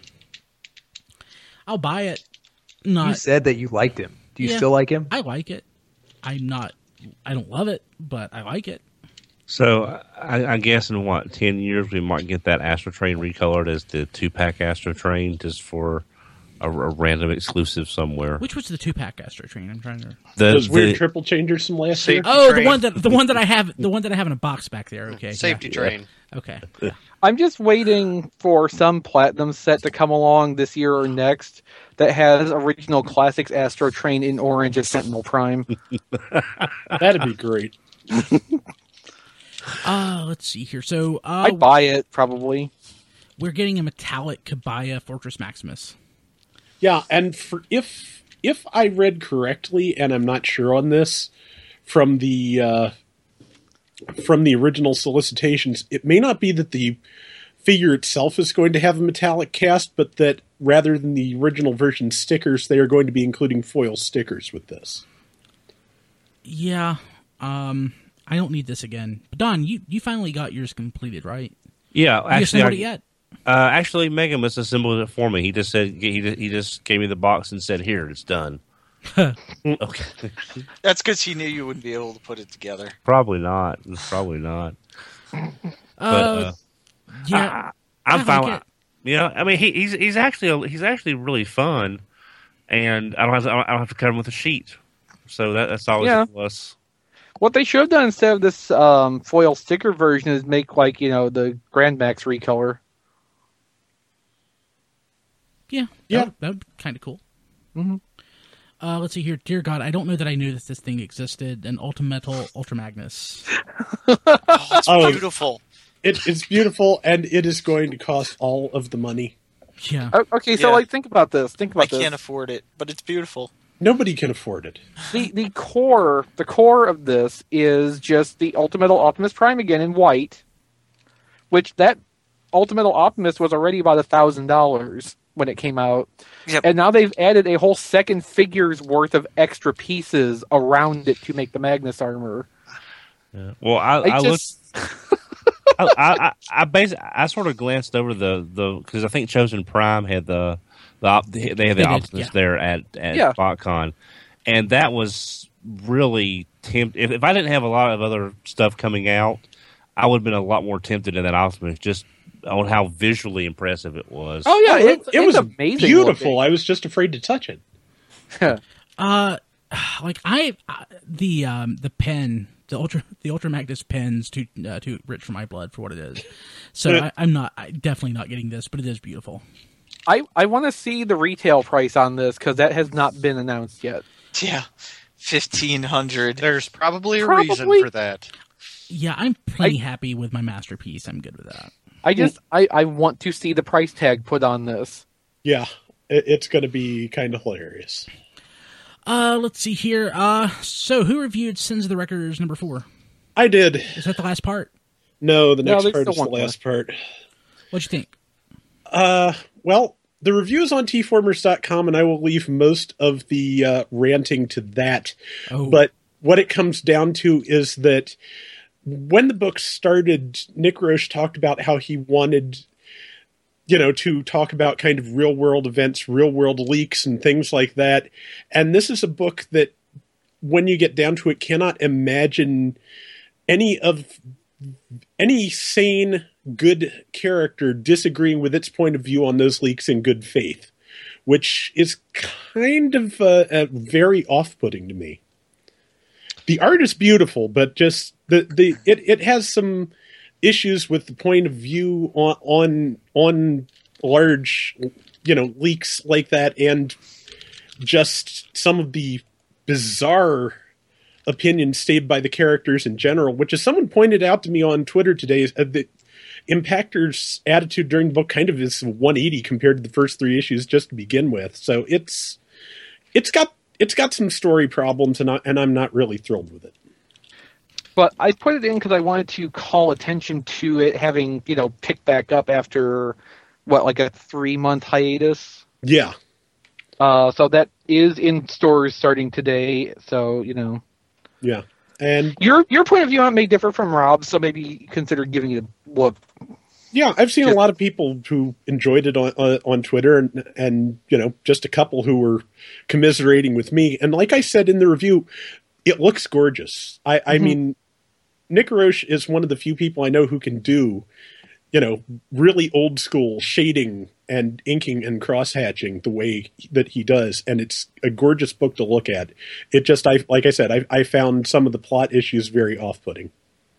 I'll buy it. You Not. said that you liked him. Do you Yeah. still like him? I like it. I'm not... I don't love it, but I like it. So I, I guess in what ten years we might get that Astro Train recolored as the two pack Astro Train just for a, a random exclusive somewhere. Which was the two-pack Astro Train? I'm trying to... The, Those weird the- triple changers from last See- year. Oh, the Train. one that the one that I have the one that I have in a box back there. Okay, Safety yeah. train. Okay. I'm just waiting for some platinum set to come along this year or next that has original classics Astro Train in orange as Sentinel Prime. That'd be great. Uh, let's see here. So uh, I'd buy it probably. we're getting a metallic Kabaya Fortress Maximus. Yeah, and for if if I read correctly, and I'm not sure on this, from the uh, from the original solicitations, it may not be that the figure itself is going to have a metallic cast, but that rather than the original version stickers, they are going to be including foil stickers with this. Yeah. Um, I don't need this again. But Don, you, you finally got yours completed, right? yeah, You actually, assembled I, it yet? Uh, actually, Megamus assembled it for me. He just said he just, he just gave me the box and said, "Here, it's done." Okay, That's because he knew you wouldn't be able to put it together. probably not. Probably not. Uh, But uh, yeah. I, I'm I fine. like with- it. You know, I mean, he, he's he's actually he's actually really fun, and I don't have to, I don't have to cover him with a sheet, so that, that's always Yeah. a plus. What they should have done instead of this um, foil sticker version is make like, you know, the Grand Max recolor. Yeah. Yeah. That, that would be kind of cool. Mm-hmm. Uh, let's see here. Dear God, I don't know that I knew that this thing existed. An Ultimetal Ultra Magnus. Oh, it's Oh. beautiful. It, it's beautiful, and it is going to cost all of the money. Yeah. O- Okay, so Yeah. like think about this. Think I about this. can't afford it, but it's beautiful. Nobody can afford it. the the core the core of this is just the Ultimetal Optimus Prime again in white, which that Ultimetal Optimus was already about a thousand dollars when it came out, Yep. and now they've added a whole second figure's worth of extra pieces around it to make the Magnus armor. Yeah. Well, I, I, I just looked. I, I, I, basically, I sort of glanced over the the because I think Chosen Prime had the the op, they had the They did, Optimus yeah. there at at Yeah. BotCon, and that was really tempt. If, if I didn't have a lot of other stuff coming out, I would have been a lot more tempted in that Optimus just on how visually impressive it was. oh yeah, it, it's, it it's was amazing. beautiful. looking. I was just afraid to touch it. Uh, like I, uh, the um, the pen, the ultra, the Ultra Magnus pen's too uh, too rich for my blood for what it is. So I, I'm not, I, definitely not getting this, but it is beautiful. I I want to see the retail price on this because that has not been announced yet. Yeah, fifteen hundred. There's probably a Probably. reason for that. Yeah, I'm plenty happy with my masterpiece. I'm good with that. I just I, I want to see the price tag put on this. Yeah, it, it's going to be kind of hilarious. Uh, let's see here. Uh, so who reviewed Sins of the Wreckers number four? I did. Is that the last part? No, the No, next there's part still is the one more. last part. What'd you think? Uh, well, the review is on T formers dot com, and I will leave most of the uh, ranting to that. Oh. But what it comes down to is that when the book started, Nick Roche talked about how he wanted, you know, to talk about kind of real world events, real world leaks, and things like that. And this is a book that, when you get down to it, cannot imagine any of any sane, good character disagreeing with its point of view on those leaks in good faith, which is kind of uh, uh, very off-putting to me. The art is beautiful, but just the the it, it has some issues with the point of view on on on large, you know, leaks like that, and just some of the bizarre opinions stated by the characters in general, which, as someone pointed out to me on Twitter today, is uh, that Impactor's attitude during the book kind of is one eighty compared to the first three issues just to begin with. So it's it's got it's got some story problems, and I, and I'm not really thrilled with it. But I put it in because I wanted to call attention to it having, you know, picked back up after, what, like a three-month hiatus? Yeah. Uh, so that is in stores starting today, so, you know. Yeah. And Your your point of view on it may differ from Rob's, so maybe consider giving it a look. yeah, I've seen Just- a lot of people who enjoyed it on on, on Twitter, and and you know, just a couple who were commiserating with me. And like I said in the review, it looks gorgeous. I, I Mhm. mean, Nick Roche is one of the few people I know who can do, you know, really old school shading and inking and cross hatching the way that he does, and it's a gorgeous book to look at. It just, I like I said, I, I found some of the plot issues very off-putting.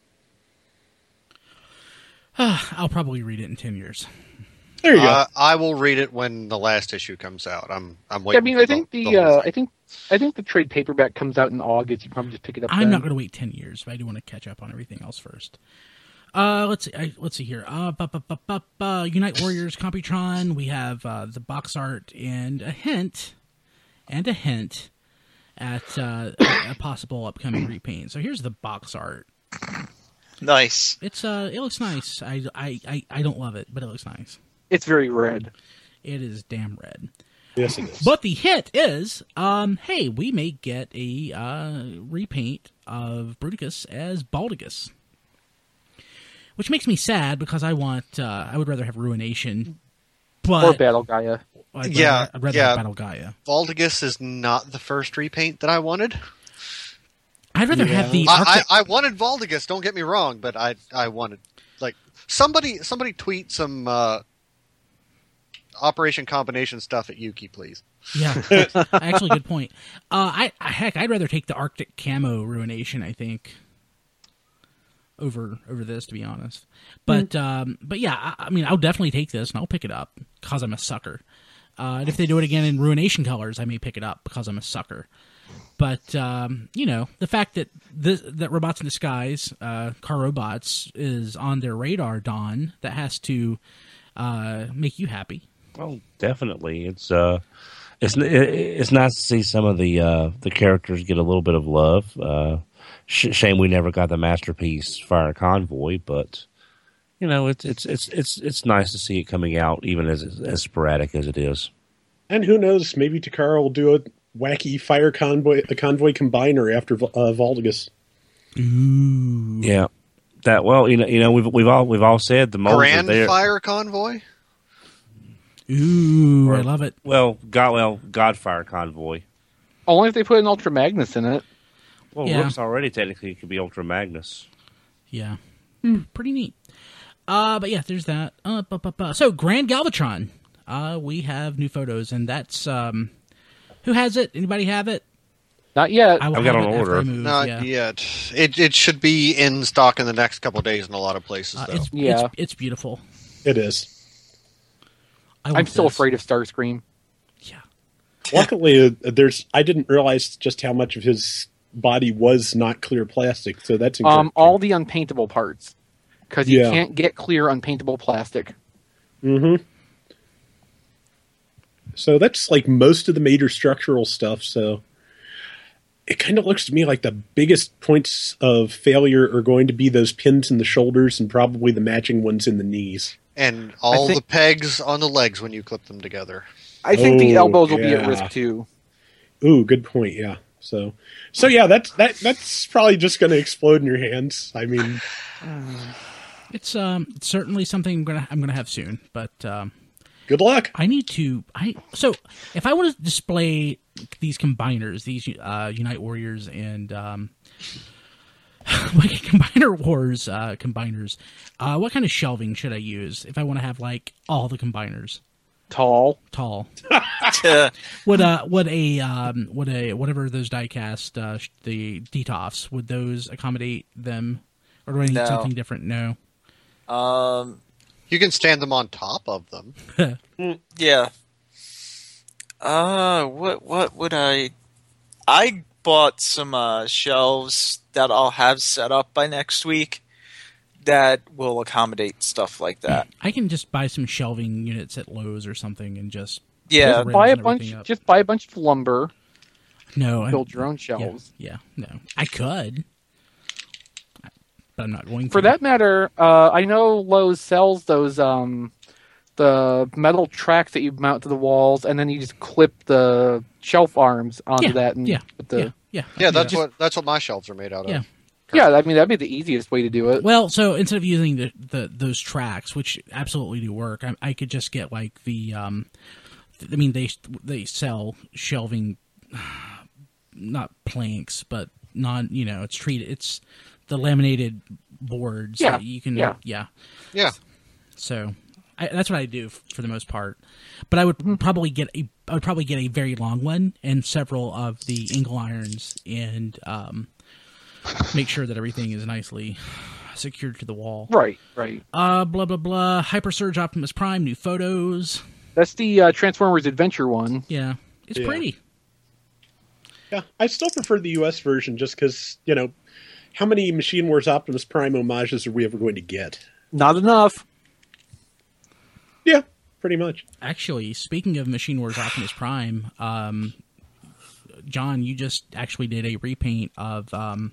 I'll probably read it in ten years. There you Uh, go. I will read it when the last issue comes out. I'm I'm I waiting. mean, for I think the, whole uh, thing. I think I think the trade paperback comes out in August. You probably just pick it up. I'm then. not going to wait ten years, but I do want to catch up on everything else first. Uh, let's see. I, let's see here. Uh, bu- bu- bu- bu- bu- Unite Warriors, Computron. We have uh, the box art and a hint, and a hint at uh, a, a possible upcoming repaint. So here's the box art. Nice. It's uh, it looks nice. I, I, I, I don't love it, but it looks nice. It's very red. It is damn red. Yes, it is. But the hint is, um, hey, we may get a uh, repaint of Bruticus as Baldigus, which makes me sad because I want, uh, I would rather have Ruination, but Or Battle Gaia. I'd Yeah, rather, I'd rather yeah. have Battle Gaia. Valdigus is not the first repaint that I wanted. I'd rather have the I, Arctic. I, I wanted Valdigus. Don't get me wrong, but I I wanted like somebody somebody tweet some uh, Operation Combination stuff at Yuki, please. Yeah, actually, good point. Uh, I, I heck, I'd rather take the Arctic Camo Ruination. I think over over this, to be honest. But um, but yeah, I, I mean, I'll definitely take this and I'll pick it up because I'm a sucker. Uh, and if they do it again in Ruination colors, I may pick it up because I'm a sucker. But um, you know, the fact that this, that Robots in Disguise, uh, Car Robots, is on their radar, Don, that has to uh, make you happy. Well, definitely, it's uh, it's it, it's nice to see some of the uh, the characters get a little bit of love. Uh, sh- shame we never got the masterpiece Fire Convoy, but you know, it's it's it's it's it's nice to see it coming out, even as as sporadic as it is. And who knows, maybe Takara will do a wacky fire convoy, a convoy combiner after uh, Valdigus. Ooh. Yeah, that well, you know, you know, we've we've all we've all said the molds are Grand there. Fire Convoy. Ooh, I love it. Well, God, well, Godfire Convoy. Only if they put an Ultra Magnus in it. Well, Yeah. Rook's already technically could be Ultra Magnus. Yeah. Pretty neat. Uh, but yeah, there's that. Uh, bu- bu- bu- So, Grand Galvatron. Uh, we have new photos, and that's, um, who has it? Anybody have it? Not yet. I will I've got have on it after order. I move, Not yeah. yet. It it should be in stock in the next couple of days in a lot of places, Uh, though. it's, Yeah. it's, it's beautiful. It is. I I'm want still this. afraid of Starscream. Yeah. Luckily, uh, there's. I didn't realize just how much of his body was not clear plastic, so that's encouraging. Um, all the unpaintable parts. Because you Yeah. can't get clear unpaintable plastic. Mm-hmm. So that's like most of the major structural stuff. So it kind of looks to me like the biggest points of failure are going to be those pins in the shoulders and probably the matching ones in the knees. And all think- the pegs on the legs when you clip them together. I think the Oh, elbows will be at yeah. risk too. Ooh, good point. Yeah. So, so yeah, that's that. That's probably just going to explode in your hands. I mean, It's um it's certainly something I'm gonna I'm gonna have soon, but um, good luck. I need to. I so if I want to display these combiners, these uh, Unite Warriors and um, like Combiner Wars uh, combiners, uh, what kind of shelving should I use if I want to have like all the combiners Tall. tall? Yeah. Would uh would a um would a whatever those diecast uh sh- the D T O Fs, would those accommodate them, or do I need No. something different? No. Um. You can stand them on top of them. Yeah. Uh. What? What would I? I bought some uh, shelves that I'll have set up by next week that will accommodate stuff like that. I can just buy some shelving units at Lowe's or something and just Yeah. Rims Buy a and bunch. everything up. Just buy a bunch of lumber. no I- Build your own yeah, shelves. yeah, no, I could, but I'm not going to. For that matter, uh, I know Lowe's sells those um, the metal tracks that you mount to the walls, and then you just clip the shelf arms onto yeah, that. And yeah, put the, yeah, yeah, Yeah, that's Just- what that's what my shelves are made out of. Yeah. yeah. I mean, that'd be the easiest way to do it. Well, so instead of using the, the those tracks, which absolutely do work, I, I could just get like the. Um, I mean, they they sell shelving, not planks, but non. You know, it's treated. It's the laminated boards. Yeah, that you can. yeah. yeah. Yeah. So I, that's what I do f- for the most part. But I would Mm-hmm. probably get a. I would probably get a very long one and several of the angle irons and um, make sure that everything is nicely secured to the wall. Right, right. Uh, blah blah blah. Hyper Surge Optimus Prime, new photos. That's the uh, Transformers Adventure one. Yeah, it's Yeah. pretty. Yeah, I still prefer the U S version just because, you know, how many Machine Wars Optimus Prime homages are we ever going to get? Not enough. Yeah, pretty much. Actually, speaking of Machine Wars Optimus Prime, um, John, you just actually did a repaint of um,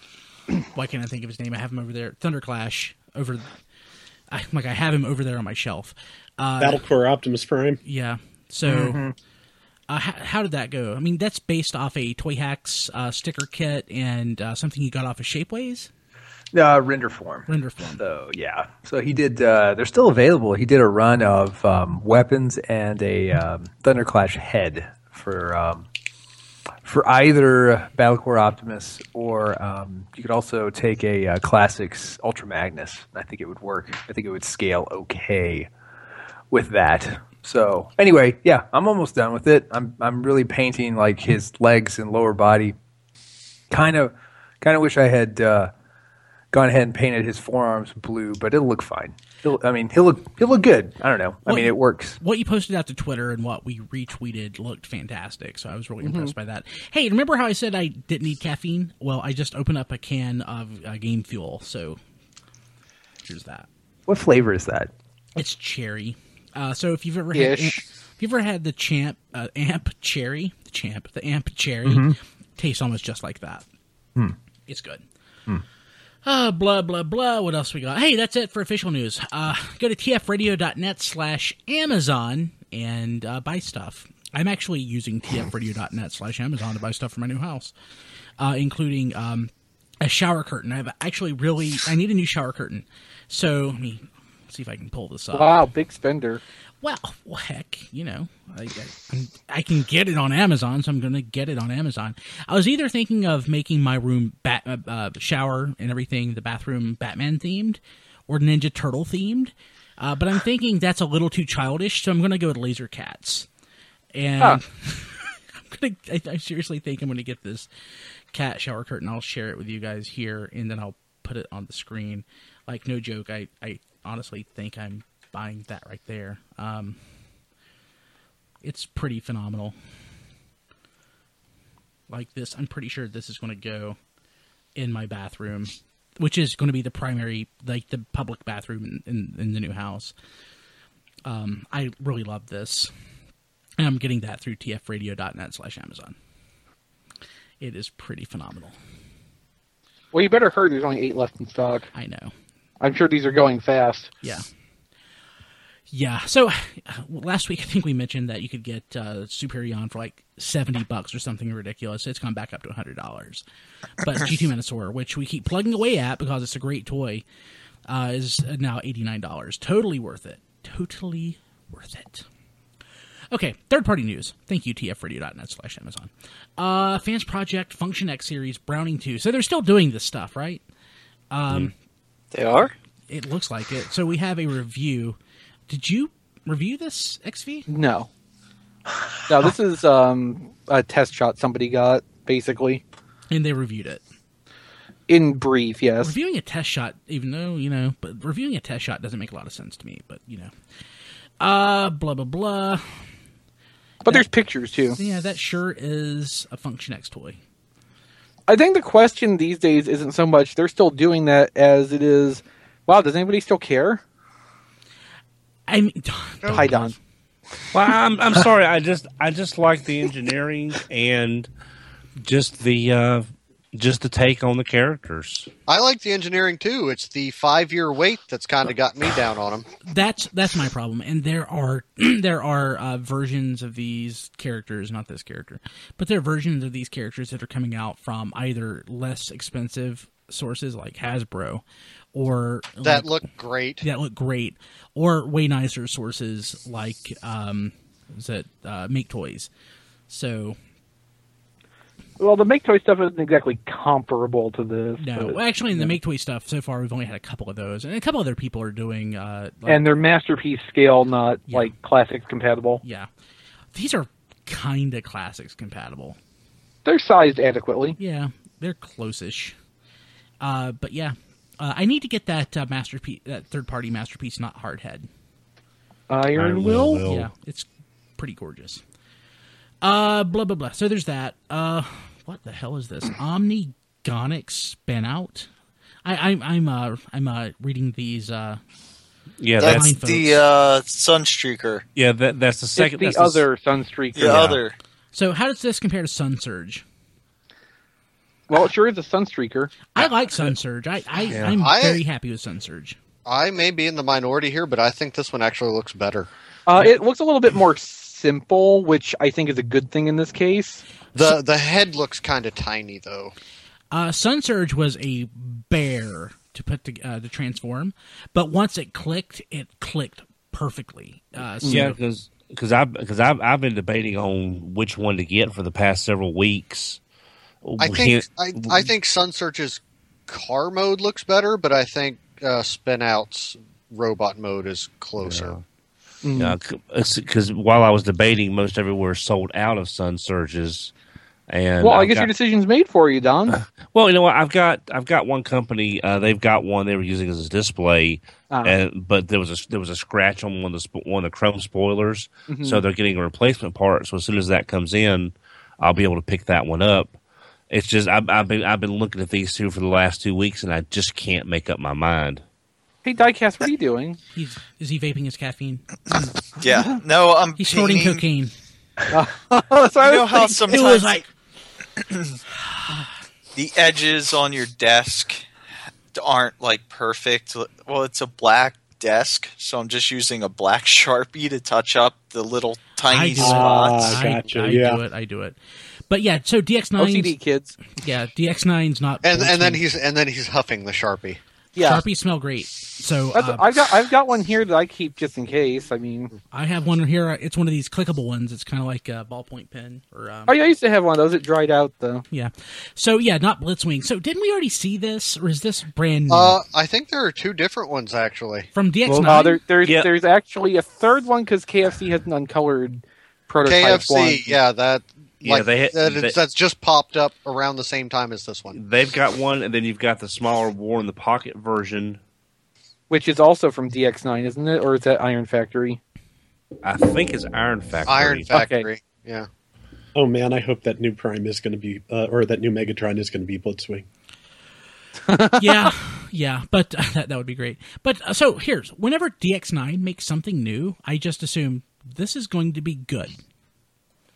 why can't I think of his name? I have him over there. Thunderclash over. I, like I have him over there on my shelf. Uh, Battlecore Optimus Prime. Yeah. So, Mm-hmm. uh, how, how did that go? I mean, that's based off a Toy Hacks uh, sticker kit and uh, something you got off of Shapeways Uh, render form. render form. So yeah, so he did. Uh, they're still available. He did a run of um, weapons and a um, Thunderclash head for um, for either Battlecore Optimus or um, you could also take a uh, Classics Ultra Magnus. I think it would work. I think it would scale okay with that. So anyway, yeah, I'm almost done with it. I'm I'm really painting like his legs and lower body. Kind of, kind of wish I had. Uh, gone ahead and painted his forearms blue, but it'll look fine. He'll, I mean, he'll look he'll look good. I don't know. I What- mean, it works. What you posted out to Twitter and what we retweeted looked fantastic, so I was really Mm-hmm. impressed by that. Hey, remember how I said I didn't need caffeine? Well, I just opened up a can of uh, Game Fuel, so here's that. What flavor is that? It's cherry. Uh, so if you've ever had, Ish. if you've ever had the champ uh, amp cherry, the champ, the amp cherry, Mm-hmm. tastes almost just like that. Hmm. It's good. Uh, blah, blah, blah. What else we got? Hey, that's it for official news. Uh, go to tfradio.net slash Amazon and uh, buy stuff. I'm actually using tfradio.net slash Amazon to buy stuff for my new house, uh, including um, a shower curtain. I've actually really, I need a new shower curtain. So let me see if I can pull this up. Wow, big spender. Well, well, heck, you know, I, I, I'm- I can get it on Amazon, so I'm going to get it on Amazon. I was either thinking of making my room bat, uh, uh, shower and everything, the bathroom Batman themed or Ninja Turtle themed, uh, but I'm thinking that's a little too childish, so I'm going to go with Laser Cats. And Huh. I'm gonna, I, I seriously think I'm going to get this cat shower curtain. I'll share it with you guys here, and then I'll put it on the screen. Like, no joke, I, I honestly think I'm buying that right there. Um, it's pretty phenomenal. Like this, I'm pretty sure this is going to go in my bathroom, which is going to be the primary, like the public bathroom in, in, in the new house. Um, I really love this. And I'm getting that through tfradio.net slash Amazon. It is pretty phenomenal. Well, you better hurry. There's only eight left in stock. I know. I'm sure these are going fast. Yeah. Yeah. So uh, last week, I think we mentioned that you could get uh, Superion for like seventy bucks or something ridiculous. It's gone back up to one hundred dollars. But G two Minosaur, which we keep plugging away at because it's a great toy, uh, is now eighty-nine dollars. Totally worth it. Totally worth it. Okay, third-party news. Thank you, T F radio dot net slash Amazon. Uh, Fans Project, Function X Series, Browning two. So they're still doing this stuff, right? Um, They are? It looks like it. So we have a review. Did you review this, X V? No. No, this is um, a test shot somebody got, basically. And they reviewed it. In brief, yes. Reviewing a test shot, even though, you know, but reviewing a test shot doesn't make a lot of sense to me, but, you know. Uh, blah, blah, blah. But there's pictures, too. Yeah, that sure is a Function X toy. I think the question these days isn't so much they're still doing that as it is, wow, does anybody still care? I mean, Hi, Don. Well, I'm I'm sorry. I just I just like the engineering and just the uh, just the take on the characters. I like the engineering too. It's the five year wait that's kind of got me down on them. that's that's my problem. And there are there are uh, versions of these characters, not this character, but there are versions of these characters that are coming out from either less expensive sources like Hasbro, or That like, look great. that look great, or way nicer sources like um, is it uh, Make Toys. So Well, the Make Toy stuff isn't exactly comparable to this. no, but- well, actually, in the Make Toy stuff so far, we've only had a couple of those, and a couple other people are doing. Uh, like, and they're masterpiece scale, not Yeah. like classics compatible. yeah, these are kind of classics compatible. They're sized adequately. Yeah, they're close-ish. Uh, but yeah, uh, I need to get that uh, masterpiece, that third-party masterpiece, not Hardhead. Iron Iron Will? Will. Yeah, it's pretty gorgeous. Uh, blah blah blah. So there's that. Uh, what the hell is this? Omnigonic Spin Out. I, I I'm uh I'm uh reading these. Uh, Yeah, That's Fine, that's the uh, Sunstreaker. yeah that that's the second. It's that's the other Sunstreaker. The other. so how does this compare to Sun Surge? Well, it sure is a Sunstreaker. I like Sun Surge. I, I Yeah. I'm I- very happy with Sun Surge. I may be in the minority here, but I think this one actually looks better. Uh, it looks a little bit more simple, which I think is a good thing in this case. The the head looks kind of tiny though. Uh, Sun Surge was a bear to put to, uh, to transform, but once it clicked, it clicked perfectly. Uh, so, yeah because because I because I've I've been debating on which one to get for the past several weeks. I think I, I think Sun Search's car mode looks better, but I think uh, Spin Out's robot mode is closer. Yeah, because while I was debating, most everywhere sold out of Sun Surges, and Well, I I've guess got- your decision's made for you, Don. well, you know what? I've got I've got one company. Uh, they've got one they were using as a display, Ah. and but there was a there was a scratch on one of the sp- one of the chrome spoilers, Mm-hmm. so they're getting a replacement part. So as soon as that comes in, I'll be able to pick that one up. It's just I've, I've been I've been looking at these two for the last two weeks, and I just can't make up my mind. Hey, Diecast, what are you doing? he's is he vaping his caffeine? Yeah. No, I'm He's snorting painting- cocaine. Oh, so I You know was how thinking- sometimes It was like the edges on your desk aren't like perfect. Well, it's a black desk, so I'm just using a black Sharpie to touch up the little I tiny do it. spots. Ah, gotcha, I, I yeah. do it. I do it. But yeah, so D X O C nine. D kids. Yeah, D X nine's not. And and then working. he's and then he's huffing the Sharpie. Yeah. Sharpies smell great. So That's, uh, I've got I've got one here that I keep just in case. I mean, I have one here. It's one of these clickable ones. It's kind of like a ballpoint pen. Or um, oh yeah, I used to have one of those. It dried out though. yeah. So yeah, not Blitzwing. So didn't we already see this, or is this brand new Uh, I think there are two different ones actually. from D X Well, nine? uh, there, there's Yeah. there's actually a third one because K F C has an uncolored prototype K F C, one. yeah, that Yeah, like, they- that- they- that's just popped up around the same time as this one. They've got one, and then you've got the smaller War in the Pocket version. Which is also from D X nine, isn't it? Or is that Iron Factory? I think it's Iron Factory. Iron Factory, yeah. Oh man, I hope that new Prime is going to be, uh, or that new Megatron is going to be Blitzwing. yeah, yeah, but uh, that that would be great. But uh, so here's whenever D X nine makes something new, I just assume this is going to be good.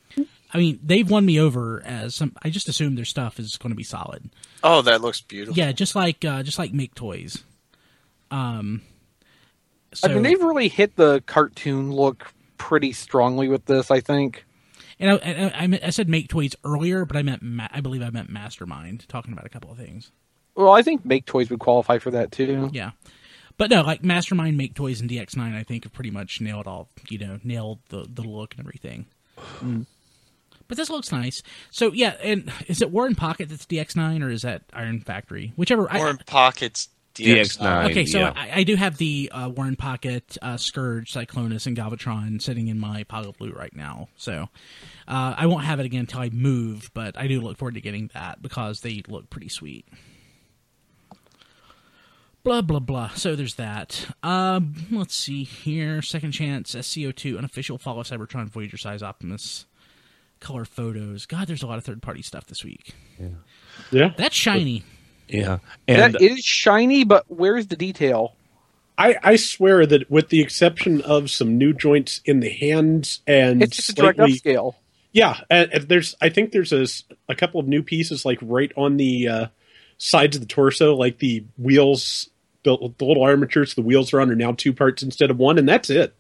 I mean, they've won me over as some. I just assume their stuff is going to be solid. Oh, that looks beautiful. Yeah, just like uh, just like Make Toys. Um, so, I mean, they've really hit the cartoon look pretty strongly with this, I think. And I, and I, I said Make Toys earlier, but I meant Ma- I believe I meant Mastermind, talking about a couple of things. Well, I think Make Toys would qualify for that too. Yeah, but no, like Mastermind, Make Toys, and D X nine, I think have pretty much nailed all. You know, nailed the the look and everything. Mm. But this looks nice. So yeah, and is it Warren Pocket that's D X nine or is that Iron Factory? Whichever. Warren I, Pocket's D X nine. Okay, so yeah. I, I do have the uh, Warren Pocket, uh, Scourge, Cyclonus, and Galvatron sitting in my pile of blue right now. So uh, I won't have it again until I move, but I do look forward to getting that because they look pretty sweet. Blah, blah, blah. So there's that. Um, let's see here. Second Chance, S C O two, unofficial Fall of Cybertron, Voyager Size Optimus, color photos. God, there's a lot of third-party stuff this week. Yeah. Yeah. That's shiny. Yeah. And That is shiny, but where's the detail? I, I swear that with the exception of some new joints in the hands and It's just a direct slightly, upscale. yeah, and, and there's I think there's a, s- a couple of new pieces like right on the uh, sides of the torso, like the wheels, the, the little armatures the wheels are on are now two parts instead of one, and that's it.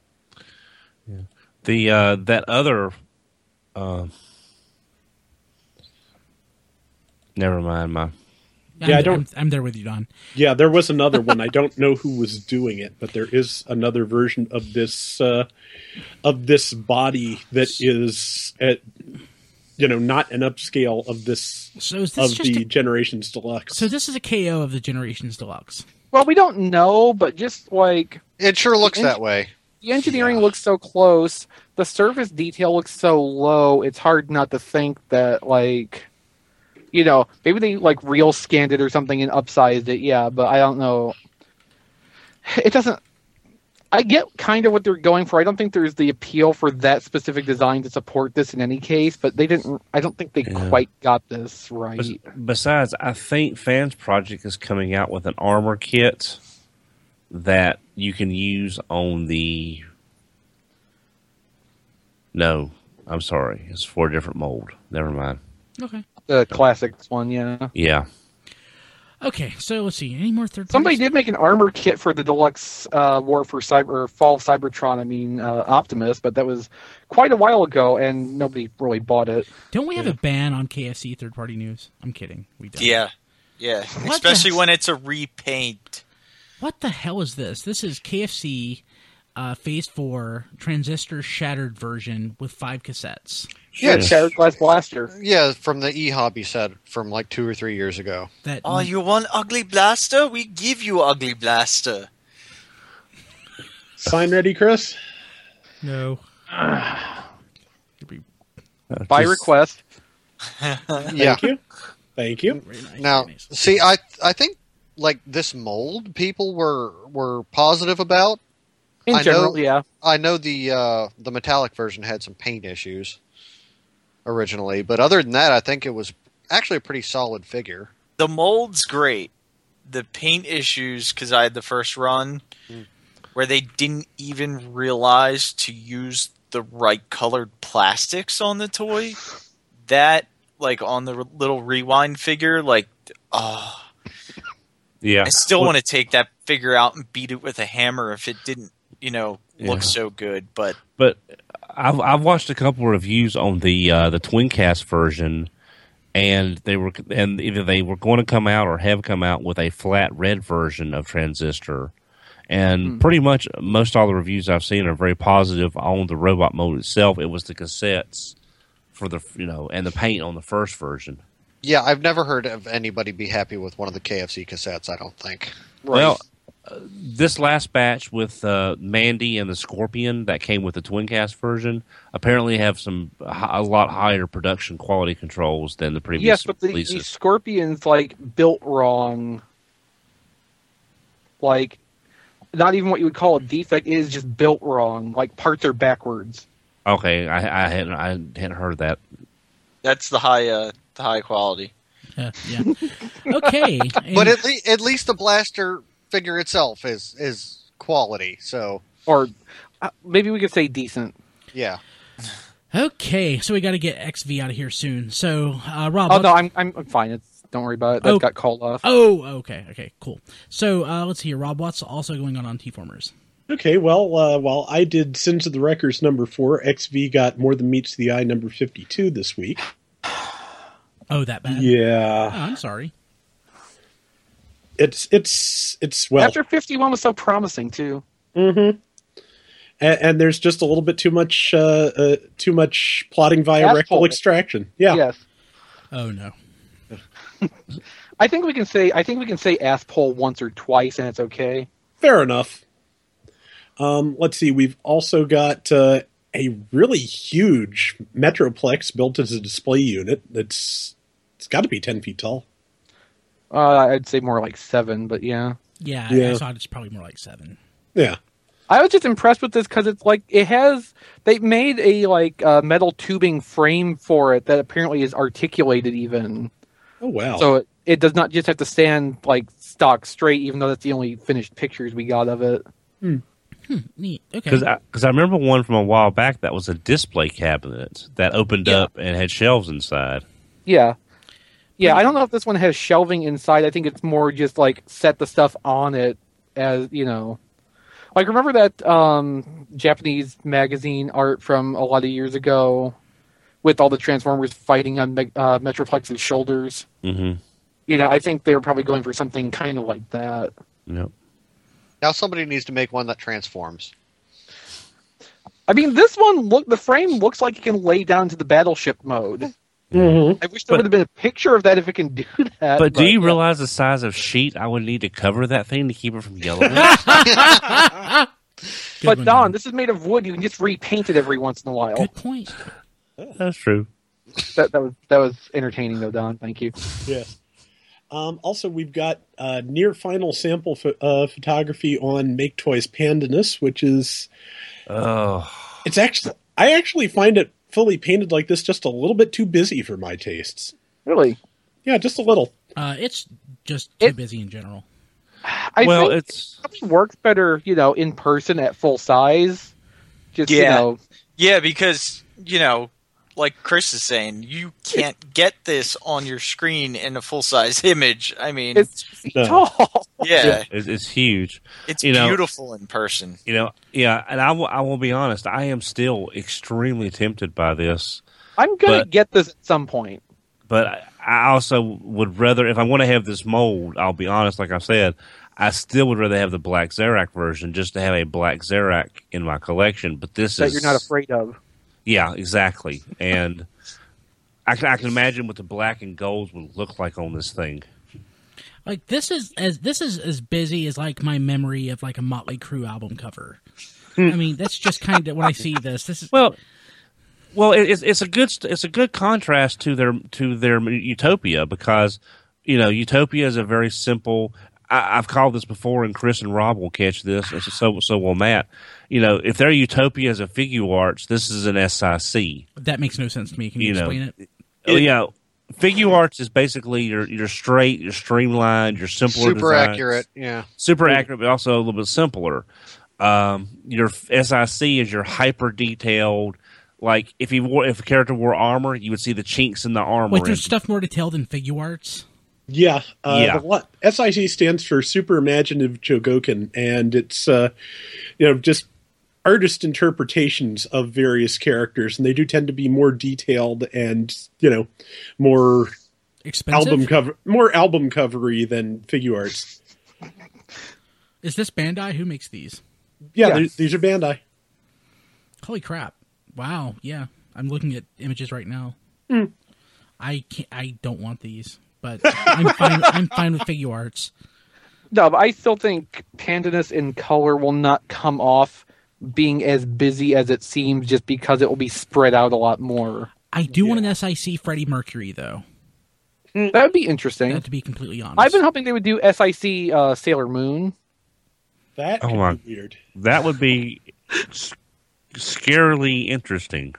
the uh, that other. Uh, never mind, my. I'm, Yeah, I don't- I'm, I'm there with you, Don. Yeah, there was another one. I don't know who was doing it, but there is another version of this uh, of this body that is at you know not an upscale of this So is this of just the a, Generations Deluxe. so this is a K O of the Generations Deluxe. Well, we don't know, but just like It sure looks The that way. the engineering looks so close, the surface detail looks so low, it's hard not to think that, like, you know, maybe they, like, real scanned it or something and upsized it, yeah, but I don't know. It doesn't... I get kind of what they're going for. I don't think there's the appeal for that specific design to support this in any case, but they didn't... I don't think they Yeah. quite got this right. Bes- Besides, I think Fans Project is coming out with an armor kit that you can use on the. No, I'm sorry. It's for a different mold. Never mind. Okay. The classics one, yeah. Yeah. Okay, so let's see. Any more third Somebody did make an armor kit for the deluxe uh, War for Cyber or Fall of Cybertron. I mean uh, Optimus, but that was quite a while ago, and nobody really bought it. Don't we have a ban on K F C third party news? I'm kidding. We don't. Yeah, yeah. What Especially the- when it's a repaint. What the hell is this? This is K F C uh, Phase four Transistor Shattered version with five cassettes. Yeah, Yes. Shattered Glass Blaster. Yeah, from the e-hobby set from like two or three years ago. That Oh, you want Ugly Blaster? We give you Ugly Blaster. Sign ready, Chris? no. Uh, By just- request. Yeah. Thank you. Thank you. Very nice, Now, very nice. see, I I think like this mold people were were positive about. In I general, know- yeah. I know the uh, the metallic version had some paint issues originally, but other than that, I think it was actually a pretty solid figure. The mold's great. The paint issues, because I had the first run where they didn't even realize to use the right colored plastics on the toy. That, like on the little rewind figure, like, oh, Yeah. I still Well, want to take that figure out and beat it with a hammer if it didn't, you know, look Yeah. so good. But But I've I've watched a couple of reviews on the uh, the Twincast version, and they were and either they were going to come out or have come out with a flat red version of Transistor, and pretty much most all the reviews I've seen are very positive on the robot mode itself. It was the cassettes for the you know and the paint on the first version. Yeah, I've never heard of anybody be happy with one of the K F C cassettes. I don't think. Well, uh, this last batch with uh, Mandy and the Scorpion that came with the Twincast version apparently have some hi- a lot higher production quality controls than the previous Yes, but the, releases. the Scorpion's like built wrong. Like, not even what you would call a defect, it is just built wrong. Like parts are backwards. Okay, I, I hadn't I hadn't heard that. that's the high, uh, the high quality. Uh, yeah. Okay. But and- at, le- at least the blaster figure itself is is quality. So Or uh, maybe we could say decent. yeah, Okay, so we got to get X V out of here soon. So, uh, Rob. Oh let's- no, I'm I'm I'm fine. It's don't worry about it. That Oh. got called off. Oh, okay, okay, cool. So, uh, let's see here. Rob, what's also going on on T-Formers? Okay, well, uh, while I did Sins of the Wreckers number four, X V got More Than Meets the Eye number fifty-two this week. Oh, that bad? Yeah, Oh, I'm sorry. it's it's it's well, After fifty-one was so promising too. and, and there's just a little bit too much uh, uh, too much plotting via Asshole. rectal extraction. Yeah, Yes. Oh, no. I think we can say I think we can say ass pole once or twice and it's okay. fair enough. Um, let's see. We've also got uh, a really huge Metroplex built as a display unit. That's it's got to be ten feet tall. Uh, I'd say more like seven, but yeah. Yeah, Yeah. I thought it's probably more like seven. Yeah. I was just impressed with this because it's like it has. They made a like uh, metal tubing frame for it that apparently is articulated even, Oh wow. so it, it does not just have to stand like stock straight. Even though that's the only finished pictures we got of it. Neat. Okay. Because I, 'cause I remember one from a while back that was a display cabinet that opened Yeah. up and had shelves inside. Yeah, yeah. I don't know if this one has shelving inside. I think it's more just like set the stuff on it as you know. Like remember that um, Japanese magazine art from a lot of years ago, with all the Transformers fighting on Me- uh, Metroplex's shoulders. Mm-hmm. You know, I think they were probably going for something kind of like that. Yep. Now somebody needs to make one that transforms. I mean, this one look the frame looks like it can lay down to the battleship mode. Mhm. I wish there would have been a picture of that if it can do that. But do you yeah. realize the size of sheet I would need to cover that thing to keep it from yellowing? Good But one, Don, this is made of wood. You can just repaint it every once in a while. Good point. That's true. That, that was that was entertaining, though, Don. Thank you. Yes. Um, also, we've got uh, near final sample pho- uh, photography on Make Toys Pandanus, which is Oh, it's actually I actually find it fully painted like this just a little bit too busy for my tastes. Really, Yeah, just a little. Uh, it's just too It- busy in general. I well, think it's it probably works better, you know, in person at full size. Just you Yeah. know, Yeah, because, you know, like Chris is saying, you can't get this on your screen in a full size image. I mean, it's No. tall. yeah, it's, it's huge. it's you know- beautiful in person. You know, yeah, and I will, I will be honest. I am still extremely tempted by this, I'm gonna But- get this at some point. but I, I also would rather, if I want to have this mold, I'll be honest. Like I said, I still would rather have the Black Zarak version just to have a Black Zarak in my collection. But this That is you're not afraid of. Yeah, exactly. And I can, I can imagine what the black and gold would look like on this thing. Like this is as this is as busy as like my memory of like a Motley Crue album cover. I mean, that's just kind of when I see this. This is Well, well, it, it's it's a good st- it's a good contrast to their to their Utopia because you know Utopia is a very simple. I, I've called this before, and Chris and Rob will catch this, and so so will Matt. You know, if their Utopia is a Figure Arts, this is an S I C. that makes no sense to me. Can you, You know, explain it? Oh, yeah, Figure Arts is basically your your straight, your streamlined, your simpler, Super designs. accurate. Yeah. super accurate, but also a little bit simpler. Um, your S I C is your hyper detailed. Like if he wore, if a character wore armor, you would see the chinks in the armor. Wait, there's and- stuff more detailed than Figure Arts. Yeah, uh, Yeah. the lo- S I C stands for Super Imaginative Chogokin, and it's uh, you know just artist interpretations of various characters, and they do tend to be more detailed and you know more Expensive. album cover, more album covery than Figure Arts. Is this Bandai? Who makes these? Yeah, Yeah. they're- these are Bandai. Holy crap! Wow. Yeah, I'm looking at images right now. I can't. I don't want these, but I'm fine. I'm fine with Figure Arts. No, but I still think Pandanus in color will not come off being as busy as it seems just because it will be spread out a lot more. I do want an S I C Freddie Mercury though. That would be interesting. To be completely honest, I've been hoping they would do S I C uh, Sailor Moon. That Oh could my- be weird. that would be s- scarily interesting.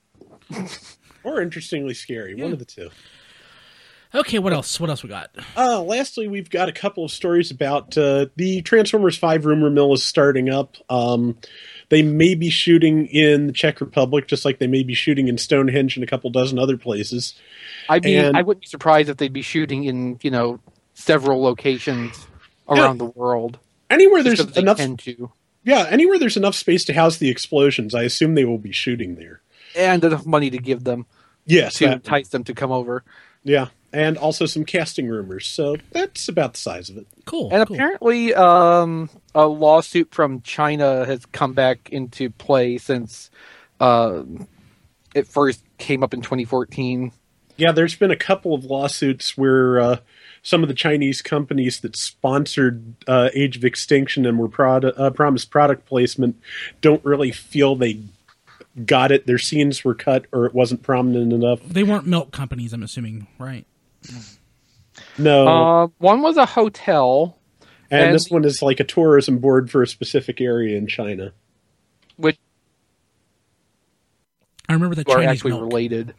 Or interestingly scary, one of the two. Okay, what else? What else we got? Uh, lastly, we've got a couple of stories about uh, the Transformers five rumor mill is starting up. Um, They may be shooting in the Czech Republic, just like they may be shooting in Stonehenge and a couple dozen other places. I mean, And- I wouldn't be surprised if they'd be shooting in, you know, several locations around the world. Anywhere Just there's 'cause they enough, tend to. yeah, anywhere there's enough space to house the explosions, I assume they will be shooting there. And enough money to give them Yes, to that- entice them to come over. yeah, and also some casting rumors. So that's about the size of it. Cool. And cool. apparently, um, a lawsuit from China has come back into play since uh, it first came up in twenty fourteen. Yeah, there's been a couple of lawsuits where uh, some of the Chinese companies that sponsored uh, Age of Extinction and were prod- uh, promised product placement don't really feel they got it. Their scenes were cut or it wasn't prominent enough. They weren't milk companies, I'm assuming, right? No, Uh, one was a hotel, and, and- this one is like a tourism board for a specific area in China. which I remember the are Chinese actually milk. related.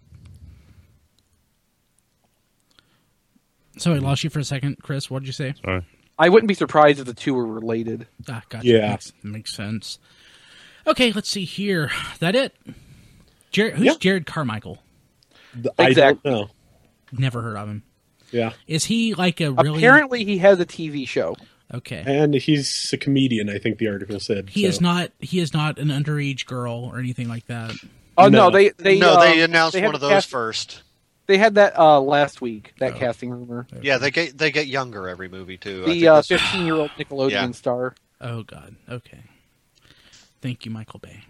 So I lost you for a second, Chris. What did you say? Sorry. I wouldn't be surprised if the two were related. Ah, gotcha. Yeah. Makes, makes sense. Okay, let's see here. That it? Jared, who's Yeah. Jared Carmichael? The- I Exactly. don't know. Never heard of him. Yeah, Is he like a really... Apparently, he has a T V show. Okay. and he's a comedian. I think the article said He so. is not. He is not an underage girl or anything like that. Oh no, No. they they no, they um, announced they had one of the those cast- first. They had that uh, last week. Oh. That casting rumor. Yeah, they get they get younger every movie too. I think The uh, that's- fifteen-year-old Nickelodeon Yeah. star. Oh God. Okay. Thank you, Michael Bay.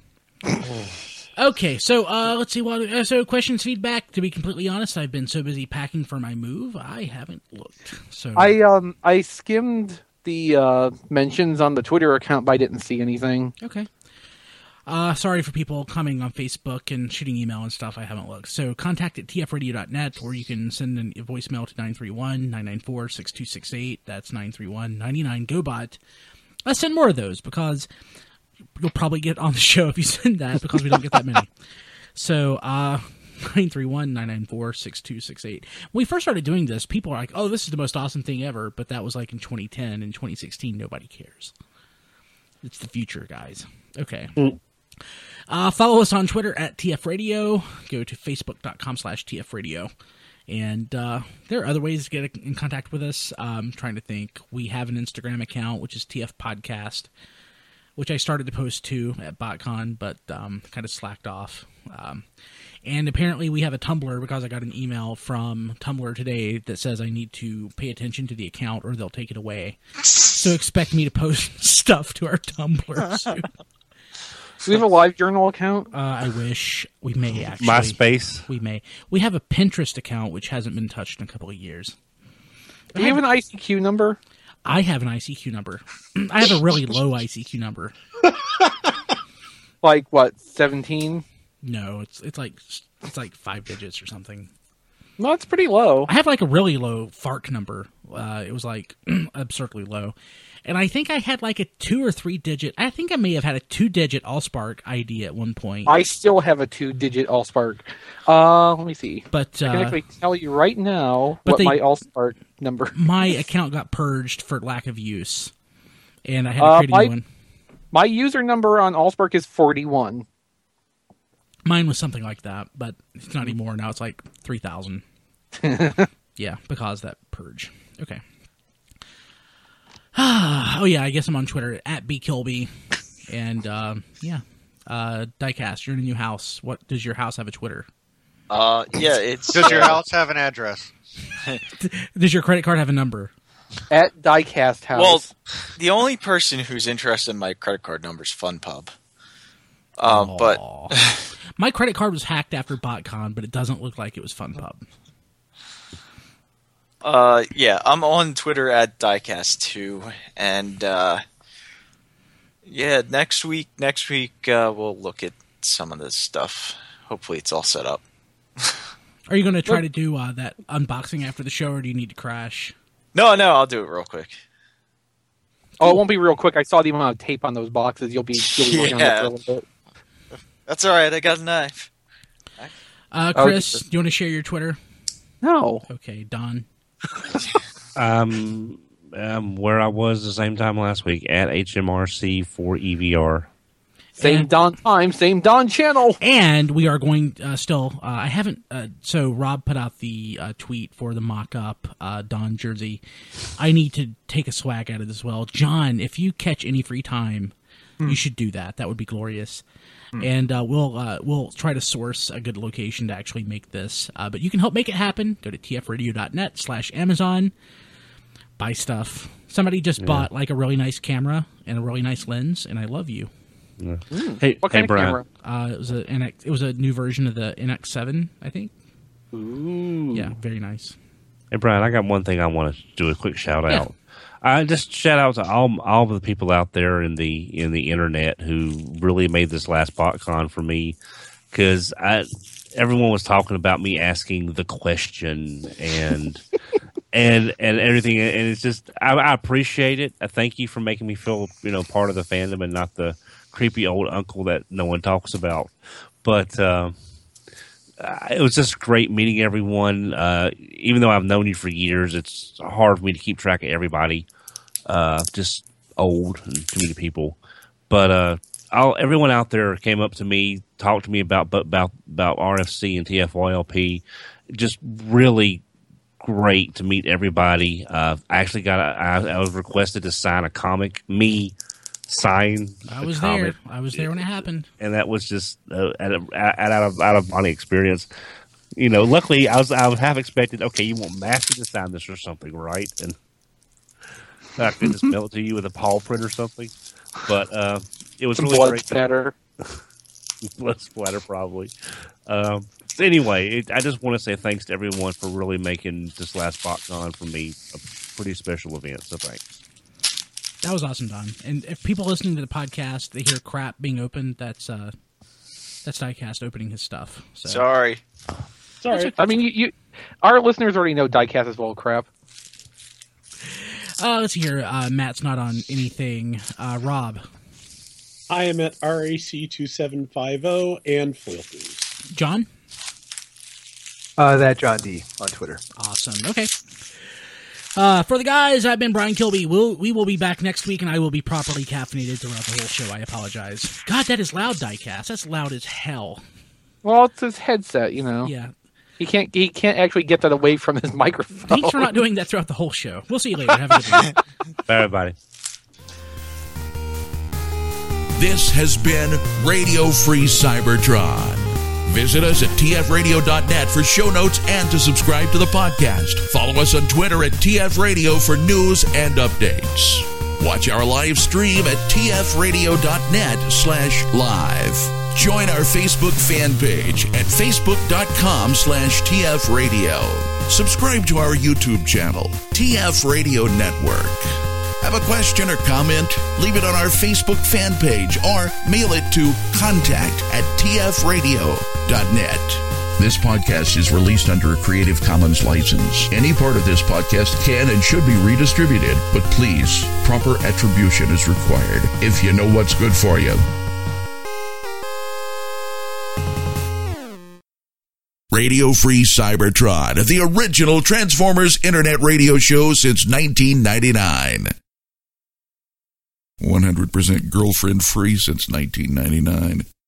Okay, so uh, let's see. What uh, so questions, feedback. To be completely honest, I've been so busy packing for my move, I haven't looked. So I um I skimmed the uh, mentions on the Twitter account, but I didn't see anything. Okay. Uh, sorry for people commenting on Facebook and shooting email and stuff. I haven't looked. So contact at t f radio dot net, or you can send a voicemail to nine three one, nine nine four, six two six eight. That's nine three one, nine nine, G O B O T. Let's send more of those because you'll probably get on the show if you send that because we don't get that many. So, uh, nine three one, nine nine four, six two six eight. When we first started doing this, people are like, oh, this is the most awesome thing ever. But that was like in twenty ten. In twenty sixteen, nobody cares. It's the future, guys. Okay. Uh, follow us on Twitter at T F Radio. Go to facebook.com slash TF Radio. And uh, there are other ways to get in contact with us. I'm trying to think. We have an Instagram account, which is T F Podcast, which I started to post to at BotCon, but um, kind of slacked off. Um, and apparently we have a Tumblr because I got an email from Tumblr today that says I need to pay attention to the account or they'll take it away. So expect me to post stuff to our Tumblr soon. Do we have a live journal account? Uh, I wish we may actually. MySpace. We may. We have a Pinterest account which hasn't been touched in a couple of years. Do we have an I C Q number? I have an I C Q number. I have a really low I C Q number. Like what, seventeen? No, it's it's like it's like five digits or something. No, it's pretty low. I have like a really low F A R C number. Uh, it was like absurdly low. And I think I had like a two or three digit. I think I may have had a two digit Allspark I D at one point. I still have a two-digit Allspark. Uh, let me see. but I can uh, actually tell you right now but what they- my Allspark number. my account got purged for lack of use, and I had to Uh, create a my- new one. My user number on Allspark is forty-one. Mine was something like that, but it's not anymore. Now it's like three thousand. Yeah, because of that purge. Okay. Oh, yeah, I guess I'm on Twitter, at bkilby. And, um, yeah. Uh, Diecast, you're in a new house. What does your house have a Twitter? Uh, yeah, it's. Does your uh, house have an address? Does your credit card have a number? At Diecast House. Well, the only person who's interested in my credit card number is FunPub. Um, but Aw. My credit card was hacked after BotCon, but it doesn't look like it was FunPub. uh, yeah, I'm on Twitter at Diecast two, and uh, yeah, next week, next week uh, we'll look at some of this stuff. Hopefully, it's all set up. Are you going to try to do uh, that unboxing after the show, or do you need to crash? No, no, I'll do it real quick. oh, it won't be real quick. I saw the amount of tape on those boxes. You'll be, you'll be working Yeah. on it for a little bit. That's all right. I got a knife. Uh, Oh, Chris, sure. do you want to share your Twitter? No. Okay, Don. Um, um, where I was the same time last week at H M R C for E V R. Same And- Don time, same Don channel. And we are going uh, still. Uh, I haven't. Uh, so Rob put out the uh, tweet for the mock-up uh, Don jersey. I need to take a swag out of this as well. John, if you catch any free time, hmm. you should do that. That would be glorious. Hmm. And uh, we'll uh, we'll try to source a good location to actually make this. Uh, but you can help make it happen. Go to tfradio.net slash Amazon. Buy stuff. Somebody just yeah. bought like a really nice camera and a really nice lens, and I love you. Yeah. Mm. Hey, what hey, kind Brian. of camera? Uh, it was a N X, it was a new version of the N X seven, I think. Ooh. Yeah, very nice. Hey, Brian, I got one thing I want to do a quick shout out. Yeah. I just shout out to all all of the people out there in the in the internet who really made this last BotCon for me, because I everyone was talking about me asking the question and. And and everything, and it's just I, I appreciate it. I thank you for making me feel, you know, part of the fandom and not the creepy old uncle that no one talks about. But uh, it was just great meeting everyone. Uh, even though I've known you for years, it's hard for me to keep track of everybody. Uh, just old and too many people. But uh, I'll, everyone out there came up to me, talked to me about about about R F C and T F Y L P. Just really. Great to meet everybody. Uh, I actually got. A, I, I was requested to sign a comic. Me sign. I was comic. there. I was there when it happened, and that was just uh, out of out of out of body experience. You know, luckily I was I was half expected. Okay, you want Master to sign this or something, right? And I could just mail it to you with a paw print or something. But uh, it was Some really blood great. Splatter. Blood splatter, probably. Um, so anyway, it, I just want to say thanks to everyone for really making this last BotCon for me a pretty special event. So thanks. That was awesome, Don. And if people listening to the podcast, they hear crap being opened, that's uh, that's Diecast opening his stuff. So. Sorry. Sorry. I mean, you, you, our listeners already know Diecast is full of crap. Uh, let's see here. Uh, Matt's not on anything. Uh, Rob. I am at R A C two seven five zero and Foil News. John? Uh, that John D on Twitter. Awesome. Okay. Uh, for the guys, I've been Brian Kilby. We'll, we will be back next week, and I will be properly caffeinated throughout the whole show. I apologize. God, that is loud, Diecast. That's loud as hell. Well, it's his headset, you know. Yeah. He can't. He can't actually get that away from his microphone. Thanks for not doing that throughout the whole show. We'll see you later. Have a good night. Bye, everybody. This has been Radio Free Cybertron. Visit us at T F radio dot net for show notes and to subscribe to the podcast. Follow us on Twitter at T F Radio for news and updates. Watch our live stream at T F radio dot net slash live. Join our Facebook fan page at facebook dot com slash T F radio. Subscribe to our YouTube channel, T F Radio Network. Have a question or comment? Leave it on our Facebook fan page or mail it to contact at T F radio dot net. This podcast is released under a Creative Commons license. Any part of this podcast can and should be redistributed, but please, proper attribution is required if you know what's good for you. Radio Free Cybertron, the original Transformers internet radio show since nineteen ninety-nine. one hundred percent girlfriend free since nineteen ninety-nine.